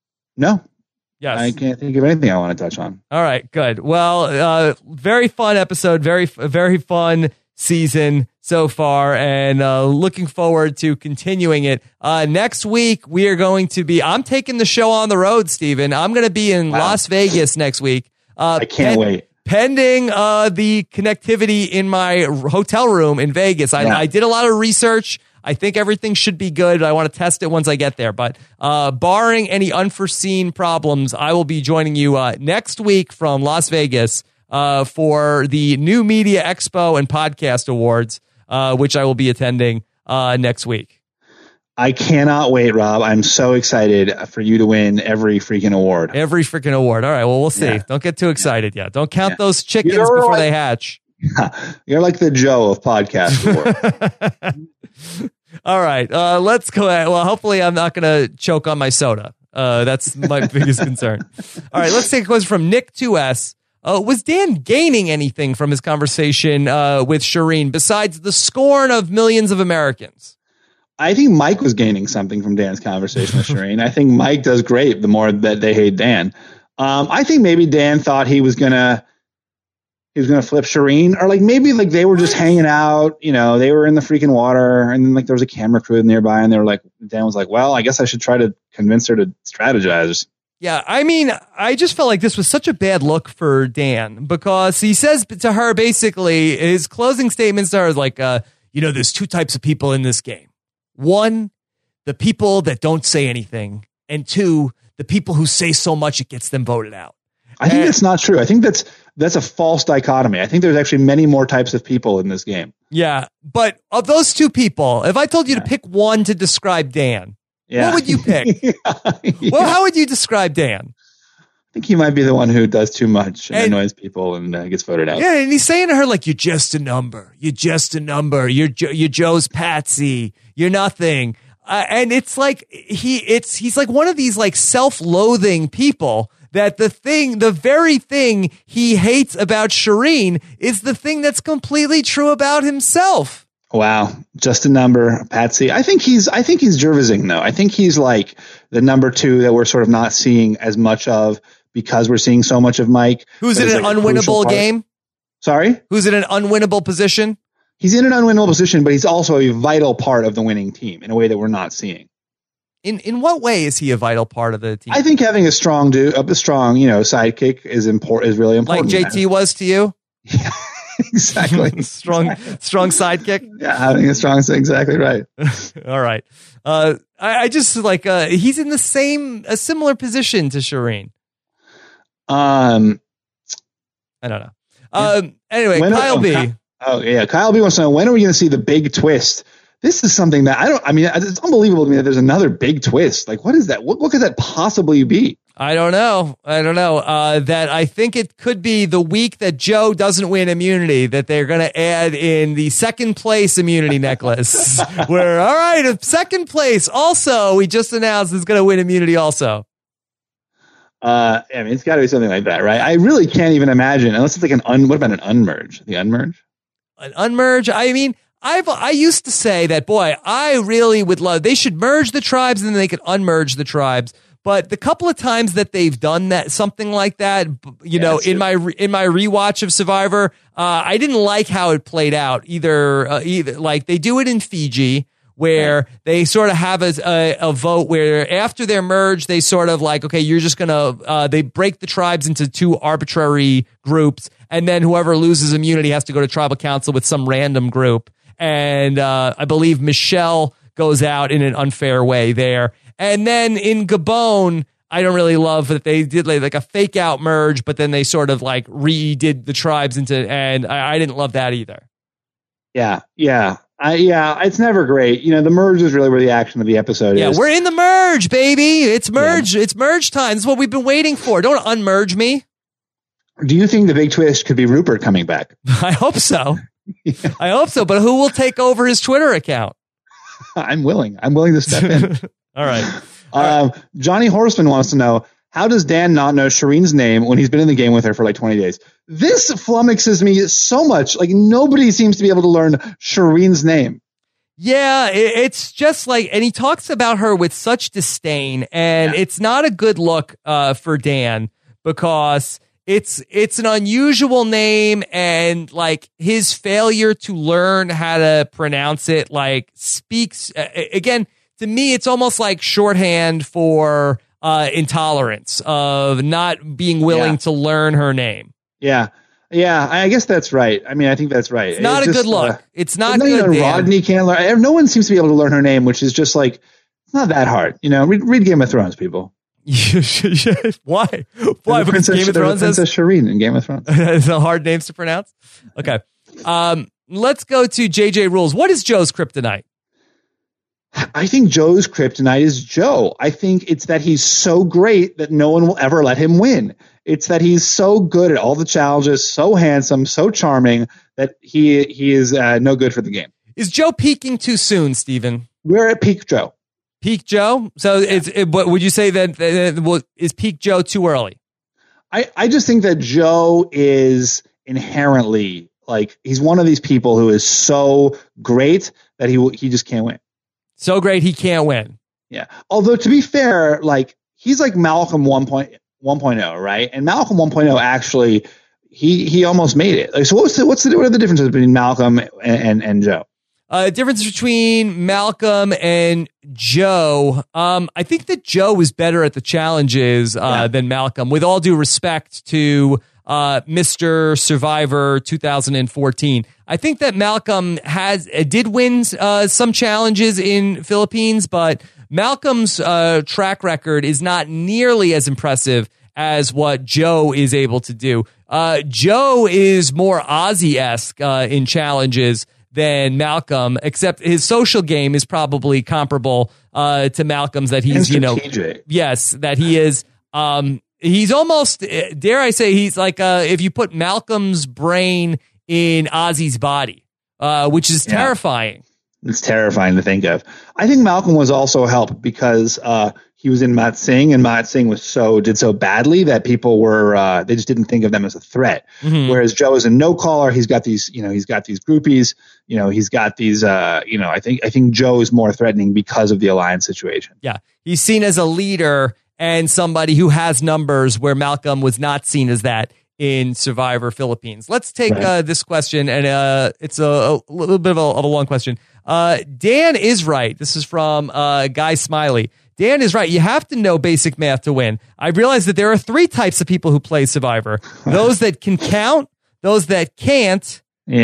Speaker 1: Yes.
Speaker 4: I can't think of anything I want to touch on.
Speaker 1: All right, good. Well, very fun episode, very fun season so far, and looking forward to continuing it. Next week, we are going to be, I'm taking the show on the road, Stephen. I'm going to be in Las Vegas next week.
Speaker 4: I can't wait.
Speaker 1: Pending the connectivity in my hotel room in Vegas. I did a lot of research. I think everything should be good. I want to test it once I get there. But barring any unforeseen problems, I will be joining you next week from Las Vegas for the New Media Expo and Podcast Awards, which I will be attending next week.
Speaker 4: I cannot wait, Rob. I'm so excited for you to win every freaking award.
Speaker 1: Every freaking award. All right. Well, we'll see. Yeah. Don't get too excited yet. Don't count those chickens before they hatch.
Speaker 4: You're like the Joe of Podcast Award.
Speaker 1: All right, let's go ahead. Well, hopefully I'm not going to choke on my soda. That's my biggest concern. All right, let's take a question from Nick 2S. Was Dan gaining anything from his conversation with Shireen besides the scorn of millions of Americans?
Speaker 4: I think Mike was gaining something from Dan's conversation with Shireen. I think Mike does great the more that they hate Dan. I think maybe Dan thought he was going to he was going to flip Shireen, or like maybe like they were just hanging out, you know, they were in the freaking water, and then like there was a camera crew nearby, and they were like, Dan was like, well, I guess I should try to convince her to strategize.
Speaker 1: Yeah, I mean, I just felt like this was such a bad look for Dan because he says to her basically his closing statements are like, you know, there's two types of people in this game. One, the people that don't say anything, and two, the people who say so much it gets them voted out.
Speaker 4: I think that's not true. I think that's a false dichotomy. I think there's actually many more types of people in this game.
Speaker 1: Yeah, but of those two people, if I told you to pick one to describe Dan, what would you pick? Well, how would you describe Dan?
Speaker 4: I think he might be the one who does too much and annoys people and gets voted out.
Speaker 1: Yeah, and he's saying to her like, "You're just a number. You're just a number. You're Joe's patsy. You're nothing." And it's like he's like one of these like self-loathing people that the very thing he hates about Shireen is the thing that's completely true about himself.
Speaker 4: Wow, just a number, Patsy. I think he's Jervising though. I think he's like the number two that we're sort of not seeing as much of because we're seeing so much of Mike.
Speaker 1: Who's in an unwinnable game?
Speaker 4: Sorry?
Speaker 1: Who's in an unwinnable position?
Speaker 4: He's in an unwinnable position, but he's also a vital part of the winning team in a way that we're not seeing.
Speaker 1: In what way is he a vital part of the team?
Speaker 4: I think having a strong sidekick is really important.
Speaker 1: Like JT was to you?
Speaker 4: Yeah, exactly.
Speaker 1: strong sidekick?
Speaker 4: Yeah, having a strong, exactly right.
Speaker 1: All right. I just like, he's in a similar position to Shireen. I don't know. Yeah. Anyway, Kyle B.
Speaker 4: Kyle B wants to know, when are we going to see the big twist? This is something that it's unbelievable to me that there's another big twist. Like, what is that? What could that possibly be?
Speaker 1: I don't know. That I think it could be the week that Joe doesn't win immunity, that they're going to add in the second place immunity necklace. Where, all right, second place also, we just announced is going to win immunity also.
Speaker 4: I mean, it's got to be something like that, right? I really can't even imagine, unless it's like what about an unmerge? The unmerge?
Speaker 1: An unmerge? I mean, I used to say that, boy, I really would love, they should merge the tribes and then they could unmerge the tribes. But the couple of times that they've done that, something like that, in my rewatch of Survivor, I didn't like how it played out either. Like they do it in Fiji, where they sort of have a vote where after they're merged, they sort of like, okay, you're just gonna they break the tribes into two arbitrary groups, and then whoever loses immunity has to go to tribal council with some random group. And I believe Michelle goes out in an unfair way there. And then in Gabon, I don't really love that they did like a fake out merge, but then they sort of like redid the tribes and I didn't love that either.
Speaker 4: Yeah. It's never great. The merge is really where the action of the episode is.
Speaker 1: Yeah, we're in the merge, baby. It's merge. Yeah. It's merge time. It's what we've been waiting for. Don't unmerge me.
Speaker 4: Do you think the big twist could be Rupert coming back?
Speaker 1: I hope so. Yeah. I hope so. But who will take over his Twitter account?
Speaker 4: I'm willing to step in.
Speaker 1: All right.
Speaker 4: Johnny Horseman wants to know, how does Dan not know Shireen's name when he's been in the game with her for like 20 days? This flummoxes me so much. Like, nobody seems to be able to learn Shireen's name.
Speaker 1: Yeah, it's just like, and he talks about her with such disdain, and it's not a good look for Dan, because it's an unusual name, and like his failure to learn how to pronounce it like speaks again. To me, it's almost like shorthand for intolerance of not being willing to learn her name. Yeah,
Speaker 4: I guess that's right. I mean, I think that's right.
Speaker 1: It's not a good look. It's not good.
Speaker 4: Rodney can't learn. No one seems to be able to learn her name, which is just like, it's not that hard. Read Game of Thrones, people.
Speaker 1: Why? Because Game of Thrones has
Speaker 4: Princess Shireen in Game of Thrones.
Speaker 1: It's a hard names to pronounce. Okay, let's go to JJ Rules. What is Joe's kryptonite?
Speaker 4: I think Joe's kryptonite is Joe. I think it's that he's so great that no one will ever let him win. It's that he's so good at all the challenges, so handsome, so charming, that he is no good for the game.
Speaker 1: Is Joe peaking too soon, Steven?
Speaker 4: We're at peak Joe.
Speaker 1: Peak Joe? So but would you say that is peak Joe too early?
Speaker 4: I just think that Joe is inherently, like, he's one of these people who is so great that he just can't win.
Speaker 1: So great he can't win.
Speaker 4: Yeah. Although, to be fair, like, he's like Malcolm 1.0, right? And Malcolm 1.0 actually, he almost made it. Like, so what are the differences between Malcolm and Joe?
Speaker 1: Difference between Malcolm and Joe. I think that Joe was better at the challenges than Malcolm. With all due respect to Mr. Survivor 2014, I think that Malcolm did win some challenges in Philippines, but Malcolm's track record is not nearly as impressive as what Joe is able to do. Joe is more Ozzy-esque in challenges than Malcolm, except his social game is probably comparable to Malcolm's. That he's, that he is. He's almost, dare I say, he's like if you put Malcolm's brain in Ozzy's body, which is terrifying.
Speaker 4: It's terrifying to think of. I think Malcolm was also helped because he was in Mat Singh, and Mat Singh did so badly that people were they just didn't think of them as a threat. Mm-hmm. Whereas Joe is a no caller. He's got these groupies. He's got these. I think Joe is more threatening because of the alliance situation.
Speaker 1: Yeah, he's seen as a leader and somebody who has numbers, where Malcolm was not seen as that in Survivor Philippines. Let's take this question, and it's a little bit of a long question. Dan is right. This is from Guy Smiley. Dan is right. You have to know basic math to win. I realize that there are 3 types of people who play Survivor. Those that can count, those that can't.
Speaker 4: Yeah. ...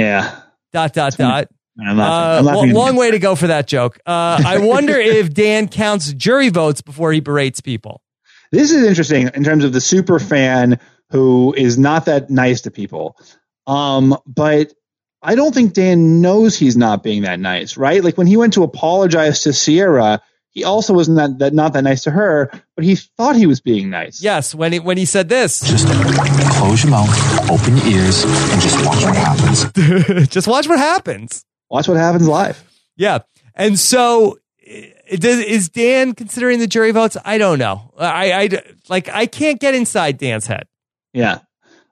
Speaker 1: Long way to go for that joke. I wonder if Dan counts jury votes before he berates people.
Speaker 4: This is interesting in terms of the super fan who is not that nice to people. But I don't think Dan knows he's not being that nice, right? Like when he went to apologize to Sierra, he also wasn't not that nice to her, but he thought he was being nice.
Speaker 1: Yes, when he said this.
Speaker 5: Just close your mouth, open your ears, and just watch what happens.
Speaker 1: Just watch what happens.
Speaker 4: Watch what happens live.
Speaker 1: Yeah. And so is Dan considering the jury votes? I don't know. I can't get inside Dan's head.
Speaker 4: Yeah.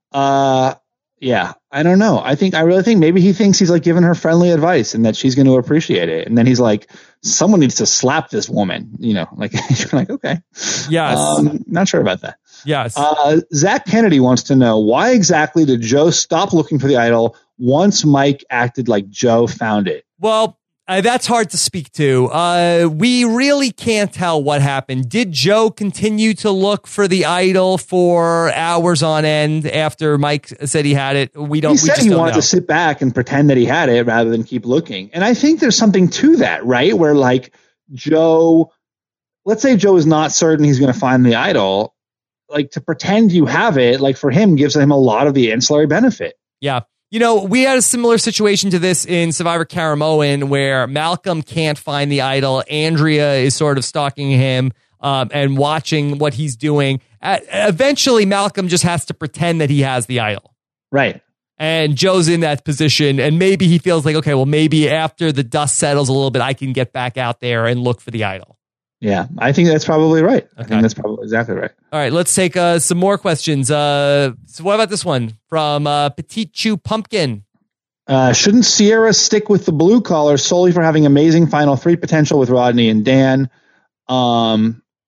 Speaker 4: Yeah. I don't know. I really think maybe he thinks he's like giving her friendly advice and that she's going to appreciate it. And then he's like, someone needs to slap this woman, like, you're like, okay.
Speaker 1: Yes.
Speaker 4: Not sure about that.
Speaker 1: Yes.
Speaker 4: Zach Kennedy wants to know, why exactly did Joe stop looking for the idol once Mike acted like Joe found it?
Speaker 1: Well, that's hard to speak to. We really can't tell what happened. Did Joe continue to look for the idol for hours on end after Mike said he had it?
Speaker 4: He said he wanted to sit back and pretend that he had it rather than keep looking. And I think there's something to that, right? Where like Joe, let's say Joe is not certain he's going to find the idol. Like to pretend you have it, like for him, gives him a lot of the ancillary benefit.
Speaker 1: Yeah. We had a similar situation to this in Survivor Karamoan where Malcolm can't find the idol. Andrea is sort of stalking him and watching what he's doing. Eventually, Malcolm just has to pretend that he has the idol.
Speaker 4: Right.
Speaker 1: And Joe's in that position, and maybe he feels like, okay, well, maybe after the dust settles a little bit, I can get back out there and look for the idol.
Speaker 4: Yeah, I think that's probably right.
Speaker 1: Okay.
Speaker 4: I think that's probably exactly right.
Speaker 1: All right, let's take some more questions. So what about this one from Petite Chew Pumpkin?
Speaker 4: Shouldn't Sierra stick with the blue collar solely for having amazing final 3 potential with Rodney and Dan? I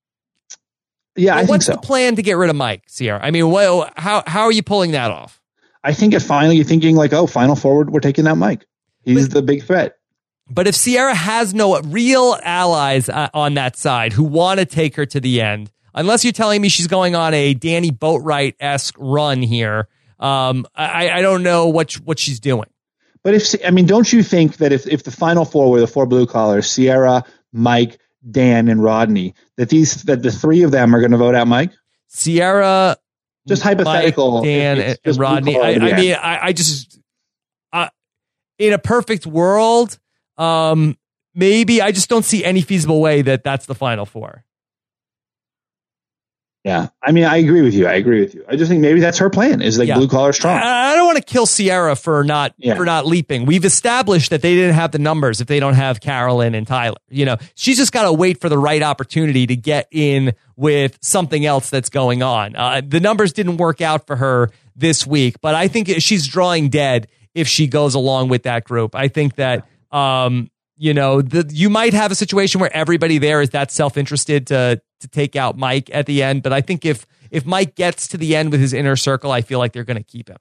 Speaker 4: think
Speaker 1: what's
Speaker 4: so.
Speaker 1: the plan to get rid of Mike, Sierra? I mean, how are you pulling that off?
Speaker 4: I think at finally you're thinking like, oh, final forward, we're taking out Mike. He's the big threat.
Speaker 1: But if Sierra has no real allies on that side who want to take her to the end, unless you're telling me she's going on a Danny Boatwright-esque run here, I don't know what she's doing.
Speaker 4: But don't you think that if the final 4 were the 4 blue collars, Sierra, Mike, Dan, and Rodney, that the 3 of them are going to vote out Mike?
Speaker 1: Sierra,
Speaker 4: just hypothetical,
Speaker 1: Mike, Dan, and Rodney. I just in a perfect world. Maybe I just don't see any feasible way that that's the final 4.
Speaker 4: Yeah. I mean, I agree with you. I just think maybe that's her plan is like blue collar strong.
Speaker 1: I don't want to kill Sierra for not leaping. We've established that they didn't have the numbers if they don't have Carolyn and Tyler. She's just got to wait for the right opportunity to get in with something else that's going on. The numbers didn't work out for her this week, but I think she's drawing dead if she goes along with that group. I think that, you might have a situation where everybody there is that self-interested to take out Mike at the end. But I think if Mike gets to the end with his inner circle, I feel like they're going to keep him.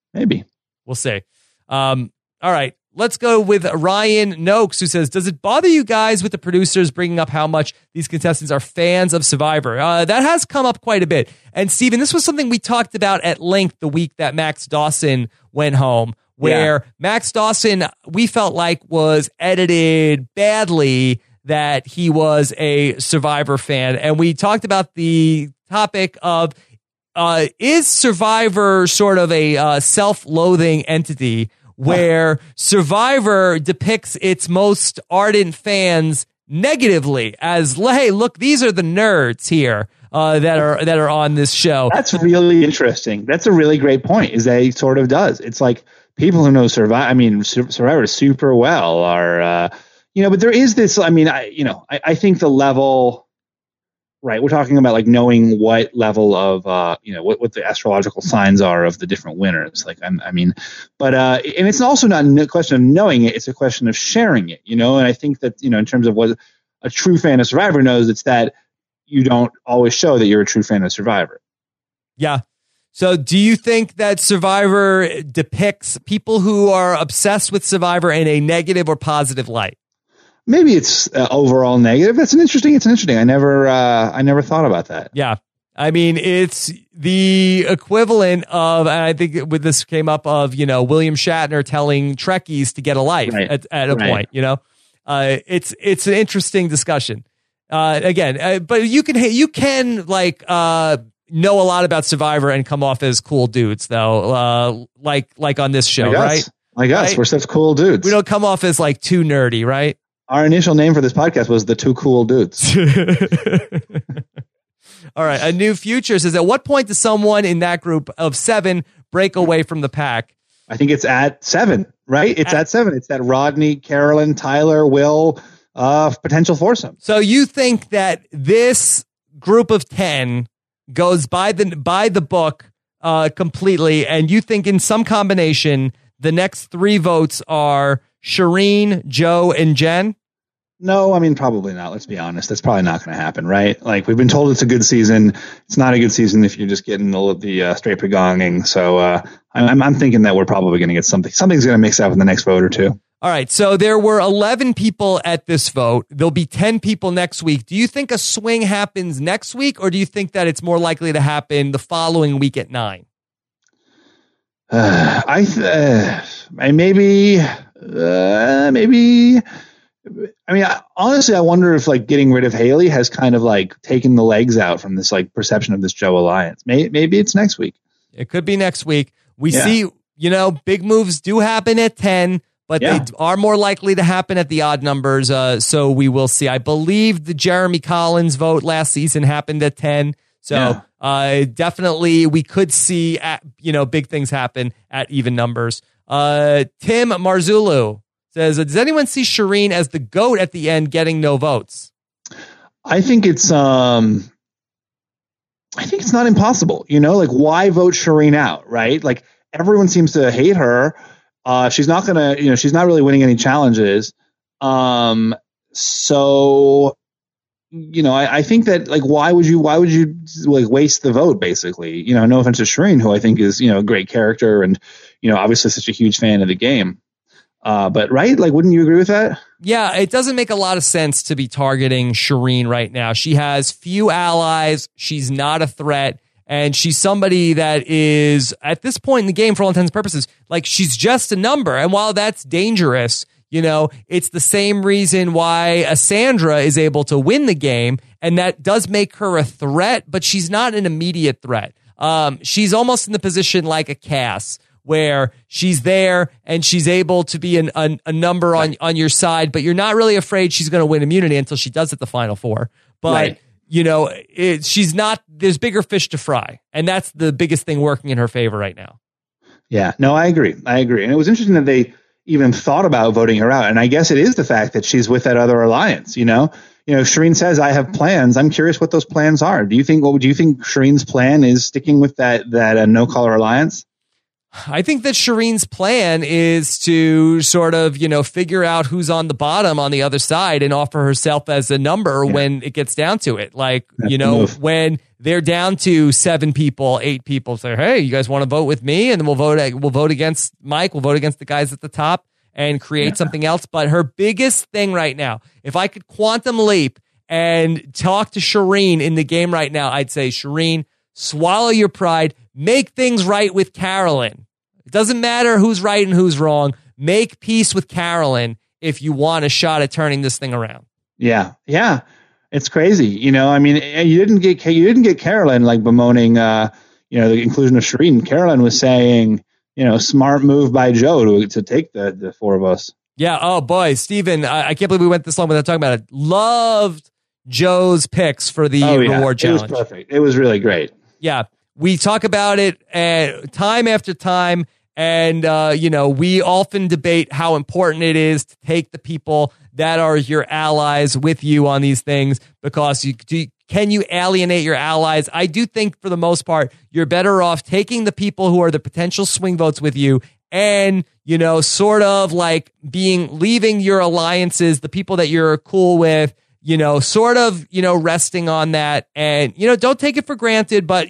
Speaker 4: Maybe.
Speaker 1: We'll see. All right. Let's go with Ryan Noakes, who says, does it bother you guys with the producers bringing up how much these contestants are fans of Survivor? That has come up quite a bit. And Steven, this was something we talked about at length the week that Max Dawson went home, where Max Dawson, we felt like, was edited badly, that he was a Survivor fan. And we talked about the topic of, is Survivor sort of a self-loathing entity where Survivor depicts its most ardent fans negatively as, hey, look, these are the nerds here that are on this show.
Speaker 4: That's really interesting. That's a really great point. Is that it sort of does. It's like people who know Survivor super well are, but there is this. I think the level. Right, we're talking about like knowing what level of what the astrological signs are of the different winners. And it's also not a question of knowing it; it's a question of sharing it. And I think that in terms of what a true fan of Survivor knows, it's that you don't always show that you're a true fan of Survivor.
Speaker 1: Yeah. So, do you think that Survivor depicts people who are obsessed with Survivor in a negative or positive light?
Speaker 4: Maybe it's overall negative. It's interesting. I never thought about that.
Speaker 1: Yeah. I mean, it's the equivalent of, and I think with this came up of, William Shatner telling Trekkies to get a life at a point, it's an interesting discussion. But you can know a lot about Survivor and come off as cool dudes though. Like on this show, right?
Speaker 4: Like us, we're such cool dudes.
Speaker 1: We don't come off as like too nerdy, right?
Speaker 4: Our initial name for this podcast was the Two Cool Dudes.
Speaker 1: All right. A New Future says, at what point does someone in that group of 7 break away from the pack?
Speaker 4: I think it's at 7, right? It's at 7. It's that Rodney, Carolyn, Tyler, Will, potential foursome.
Speaker 1: So you think that this group of 10 goes by the book completely, and you think in some combination the next 3 votes are Shireen, Joe, and Jen?
Speaker 4: No, probably not. Let's be honest. That's probably not going to happen, right? Like, we've been told it's a good season. It's not a good season if you're just getting the straight pagonging. So I'm thinking that we're probably going to get something. Something's going to mix up in the next vote or two.
Speaker 1: All right. So there were 11 people at this vote. There'll be 10 people next week. Do you think a swing happens next week, or do you think that it's more likely to happen the following week at 9?
Speaker 4: Maybe. Honestly, I wonder if getting rid of Haley has kind of taken the legs out from this perception of this Joe alliance. Maybe it's next week.
Speaker 1: It could be next week. We see, big moves do happen at 10, but they are more likely to happen at the odd numbers. So we will see. I believe the Jeremy Collins vote last season happened at 10. So definitely we could see, big things happen at even numbers. Tim Marzullo says, does anyone see Shireen as the GOAT at the end getting no votes?
Speaker 4: I think it's not impossible. Why vote Shireen out, right? Everyone seems to hate her. She's not gonna, she's not really winning any challenges. So I think that why would you waste the vote, basically? No offense to Shireen, who I think is a great character and obviously such a huge fan of the game. But right, wouldn't you agree with that?
Speaker 1: Yeah, it doesn't make a lot of sense to be targeting Shireen right now. She has few allies. She's not a threat. And she's somebody that is, at this point in the game, for all intents and purposes, she's just a number. And while that's dangerous, it's the same reason why a Sandra is able to win the game. And that does make her a threat, but she's not an immediate threat. She's almost in the position like a Cass, where she's there and she's able to be a number on your side, but you're not really afraid she's going to win immunity until she does at the Final Four. But, she's not, there's bigger fish to fry. And that's the biggest thing working in her favor right now.
Speaker 4: Yeah, no, I agree. And it was interesting that they even thought about voting her out. And I guess it is the fact that she's with that other alliance, Shireen says, I have plans. I'm curious what those plans are. Do you think Shireen's plan is sticking with that no-collar alliance?
Speaker 1: I think that Shireen's plan is to sort of, figure out who's on the bottom on the other side and offer herself as a number when it gets down to it. Like, when they're down to 7 people, 8 people, say, hey, you guys want to vote with me? And then we'll vote against Mike. We'll vote against the guys at the top and create something else. But her biggest thing right now, if I could quantum leap and talk to Shireen in the game right now, I'd say, Shireen, swallow your pride. Make things right with Carolyn. It doesn't matter who's right and who's wrong. Make peace with Carolyn if you want a shot at turning this thing around.
Speaker 4: Yeah. It's crazy. I mean, you didn't get Carolyn like bemoaning, the inclusion of Shireen. Carolyn was saying, smart move by Joe to take the 4 of us.
Speaker 1: Yeah. Oh boy, Steven, I can't believe we went this long without talking about it. Loved Joe's picks for the reward challenge.
Speaker 4: It was perfect. It was really great.
Speaker 1: Yeah. We talk about it time after time. And, we often debate how important it is to take the people that are your allies with you on these things, because can you alienate your allies? I do think for the most part, you're better off taking the people who are the potential swing votes with you and, sort of like leaving your alliances, the people that you're cool with, sort of, resting on that. And, don't take it for granted, but,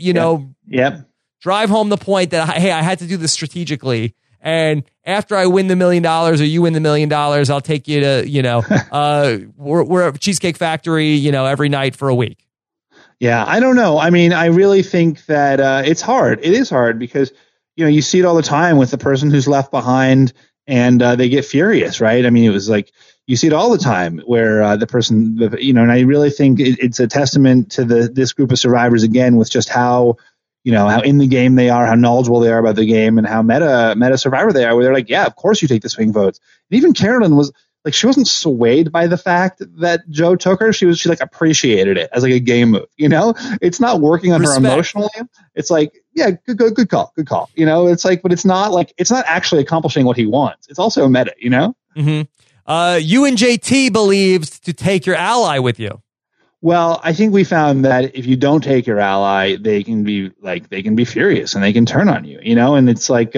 Speaker 1: drive home the point that, hey, I had to do this strategically. And after I win the $1 million or you win the $1 million, I'll take you to, we're at Cheesecake Factory, every night for a week.
Speaker 4: Yeah, I don't know. I mean, I really think that it's hard. It is hard because, you see it all the time with the person who's left behind and they get furious, right? I mean, it was like, you see it all the time where the person, and I really think it's a testament to this group of survivors, again, with just how in the game they are, how knowledgeable they are about the game, and how meta survivor they are, where they're like, yeah, of course you take the swing votes. And even Carolyn was like, she wasn't swayed by the fact that Joe took her. She like appreciated it as like a game move. It's not working on her emotionally. It's like, yeah, good call. It's like, but it's not actually accomplishing what he wants. It's also a meta,
Speaker 1: Mm-hmm. You and JT believed to take your ally with you.
Speaker 4: Well, I think we found that if you don't take your ally, they can be furious and they can turn on you, and it's like,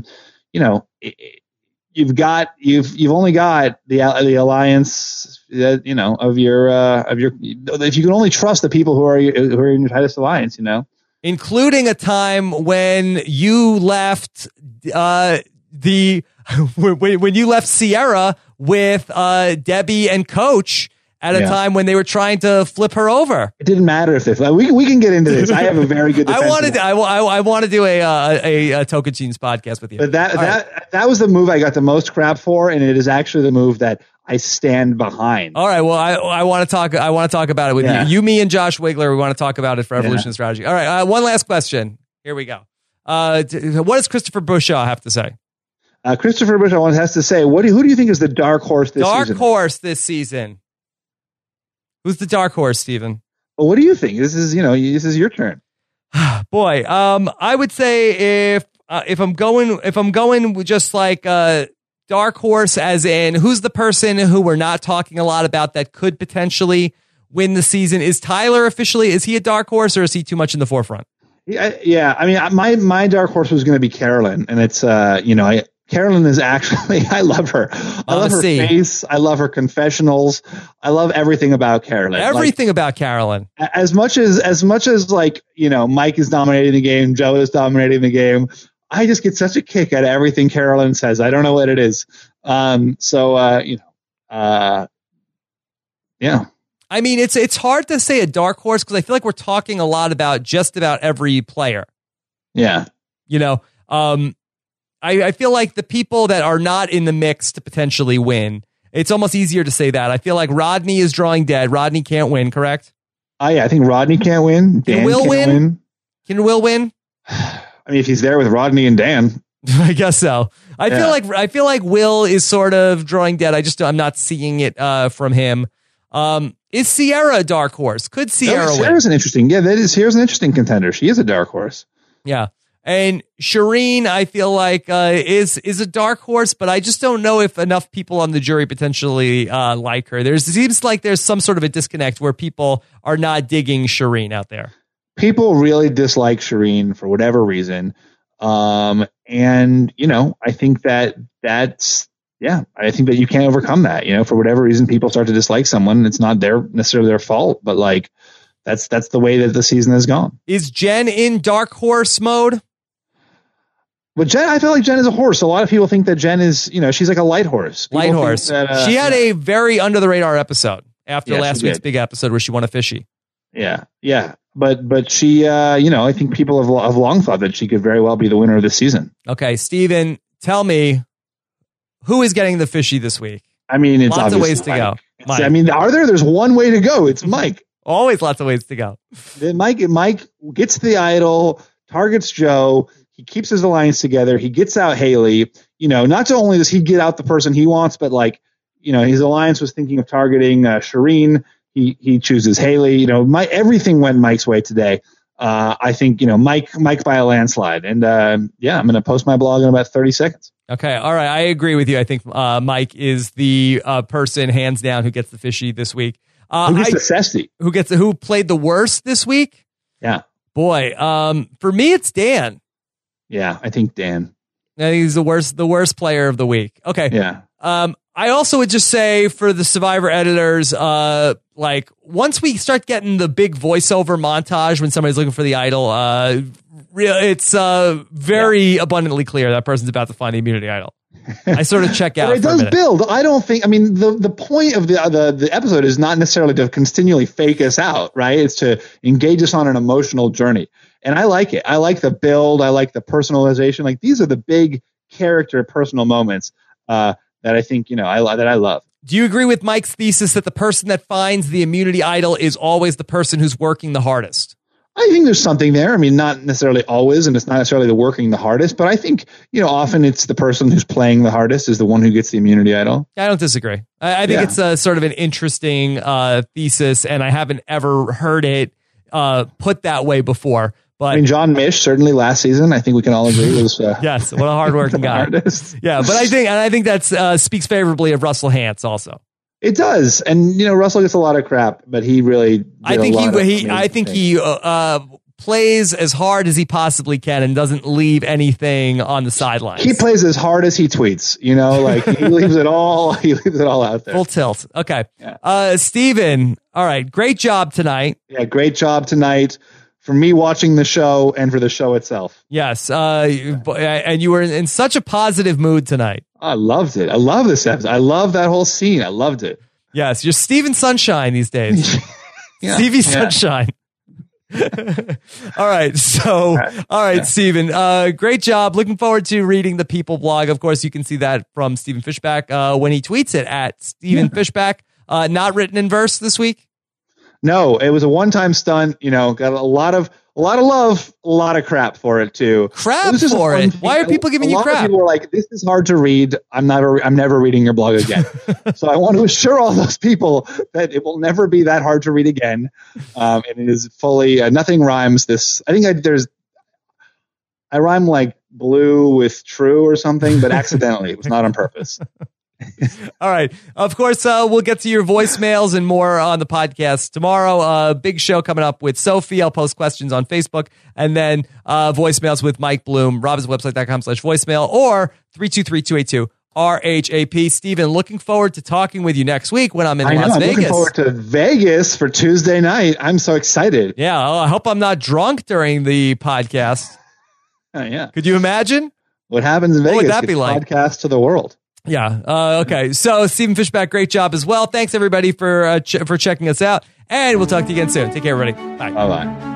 Speaker 4: you've only got the alliance, of your, if you can only trust the people who are in your tightest alliance,
Speaker 1: including a time when you left, when you left Sierra with, Debbie and Coach, at a time when they were trying to flip her over.
Speaker 4: It didn't matter if we can get into this. I have a very good defense.
Speaker 1: I want to do a Tokens podcast with you.
Speaker 4: But that was the move I got the most crap for, and it is actually the move that I stand behind.
Speaker 1: All right. Well, I want to talk about it with you. You, me, and Josh Wigler. We want to talk about it for Evolution Strategy. All right. One last question. Here we go. What does Christopher Bushaw have to say?
Speaker 4: Christopher Bushaw has to say, who do you think is the dark horse this season?
Speaker 1: Dark horse this season. Who's the dark horse, Steven?
Speaker 4: Well, what do you think? This is your turn.
Speaker 1: Boy, I would say if I'm going with just like dark horse, as in who's the person who we're not talking a lot about that could potentially win the season? Is Tyler officially? Is he a dark horse, or is he too much in the forefront?
Speaker 4: Yeah. I mean, my dark horse was going to be Carolyn, and it's Carolyn is actually, I love her. I love her face. I love her confessionals. I love everything about Carolyn.
Speaker 1: Everything about Carolyn.
Speaker 4: As much as like, Mike is dominating the game, Joe is dominating the game, I just get such a kick out of everything Carolyn says. I don't know what it is. Yeah.
Speaker 1: I mean, it's hard to say a dark horse because I feel like we're talking a lot about just about every player.
Speaker 4: Yeah.
Speaker 1: I feel like the people that are not in the mix to potentially win, it's almost easier to say that. I feel like Rodney is drawing dead. Rodney can't win, correct?
Speaker 4: Yeah, I think Rodney can't win. Dan
Speaker 1: Can Will win?
Speaker 4: Can Will win? I mean, if he's there with Rodney and Dan.
Speaker 1: I guess so. I feel like Will is sort of drawing dead. I'm not seeing it from him. Is Sierra a dark horse? Could Sierra win?
Speaker 4: Sierra's an interesting. Yeah, Sierra's an interesting contender. She is a dark horse.
Speaker 1: Yeah. And Shireen, I feel like is a dark horse, but I just don't know if enough people on the jury potentially like her. It seems like there's some sort of a disconnect where people are not digging Shireen out there.
Speaker 4: People really dislike Shireen for whatever reason. And, you know, I think I think that you can't overcome that. You know, for whatever reason, people start to dislike someone. It's not necessarily their fault, but like that's the way that the season has gone.
Speaker 1: Is Jen in dark horse mode?
Speaker 4: But Jen, I feel like Jen is a horse. A lot of people think that Jen is, you know, she's like a light horse.
Speaker 1: Light horse. She had a very under the radar episode after last week's big episode where she won a fishy.
Speaker 4: Yeah. But she, you know, I think people have long thought that she could very well be the winner of this season.
Speaker 1: Okay, Steven, tell me, who is getting the fishy this week?
Speaker 4: I mean, it's
Speaker 1: lots of ways to
Speaker 4: Mike.
Speaker 1: go. Mike.
Speaker 4: I mean, are there? There's one way to go. It's Mike.
Speaker 1: Always lots of ways to go.
Speaker 4: Mike gets to the idol, targets Joe. He keeps his alliance together. He gets out Haley. You know, not only does he get out the person he wants, but like, you know, his alliance was thinking of targeting Shireen. He chooses Haley. You know, everything went Mike's way today. I think, you know, Mike by a landslide. And I'm going to post my blog in about 30 seconds.
Speaker 1: Okay. All right. I agree with you. I think Mike is the person hands down who gets the fishy this week.
Speaker 4: Who gets the Cesty?
Speaker 1: Who played the worst this week?
Speaker 4: Yeah.
Speaker 1: Boy. For me, it's Dan.
Speaker 4: Yeah, I think Dan.
Speaker 1: I think he's the worst player of the week. Okay.
Speaker 4: Yeah.
Speaker 1: I also would just say for the Survivor editors, like once we start getting the big voiceover montage when somebody's looking for the idol, it's very abundantly clear that person's about to find the immunity idol. I sort of check out.
Speaker 4: But it does build. I don't think. I mean, the point of the episode is not necessarily to continually fake us out, right? It's to engage us on an emotional journey, and I like it. I like the build. I like the personalization. Like these are the big character personal moments that I think that I love.
Speaker 1: Do you agree with Mike's thesis that the person that finds the immunity idol is always the person who's working the hardest?
Speaker 4: I think there's something there. I mean, not necessarily always, and it's not necessarily the working the hardest, but I think, often it's the person who's playing the hardest is the one who gets the immunity idol.
Speaker 1: I don't disagree. I think it's a sort of an interesting thesis, and I haven't ever heard it put that way before. But
Speaker 4: I mean, John Mish, certainly last season, I think we can all agree was
Speaker 1: yes, what a hardworking guy.
Speaker 4: Hardest.
Speaker 1: Yeah, but I think that speaks favorably of Russell Hantz also.
Speaker 4: It does, and Russell gets a lot of crap, but he really.
Speaker 1: I think he plays as hard as he possibly can and doesn't leave anything on the sidelines.
Speaker 4: He plays as hard as he tweets. Like he leaves it all. He leaves it all out there.
Speaker 1: Full tilt. Okay, Steven. All right, great job tonight.
Speaker 4: Yeah, great job tonight. For me watching the show and for the show itself.
Speaker 1: Yes, and you were in such a positive mood tonight.
Speaker 4: I loved it. I love this episode. I love that whole scene. I loved it.
Speaker 1: Yes, you're Steven Sunshine these days. Stevie Sunshine. All right, Steven. Great job. Looking forward to reading the People blog. Of course, you can see that from Stephen Fishback when he tweets it at Stephen Fishback. Not written in verse this week.
Speaker 4: No, it was a one-time stunt. Got a lot of love, a lot of crap for it too.
Speaker 1: Crap for it? Why are people giving you crap?
Speaker 4: A lot of people were like, "This is hard to read. I'm never reading your blog again." So I want to assure all those people that it will never be that hard to read again. And it is fully nothing rhymes. I rhyme like blue with true or something, but accidentally. It was not on purpose.
Speaker 1: All right. Of course, we'll get to your voicemails and more on the podcast tomorrow. Big show coming up with Sophie. I'll post questions on Facebook, and then voicemails with Mike Bloom, robinswebsite.com/voicemail or 323-282-RHAP. Steven, looking forward to talking with you next week when I'm in Las Vegas.
Speaker 4: I'm looking forward to Vegas for Tuesday night. I'm so excited.
Speaker 1: Yeah. I hope I'm not drunk during the podcast.
Speaker 4: Yeah.
Speaker 1: Could you imagine?
Speaker 4: What happens in Vegas?
Speaker 1: What would that be like?
Speaker 4: Podcast to the world.
Speaker 1: Yeah. Okay. So Stephen Fishback, great job as well. Thanks everybody for checking us out, and we'll talk to you again soon. Take care, everybody. Bye.
Speaker 4: Bye-bye.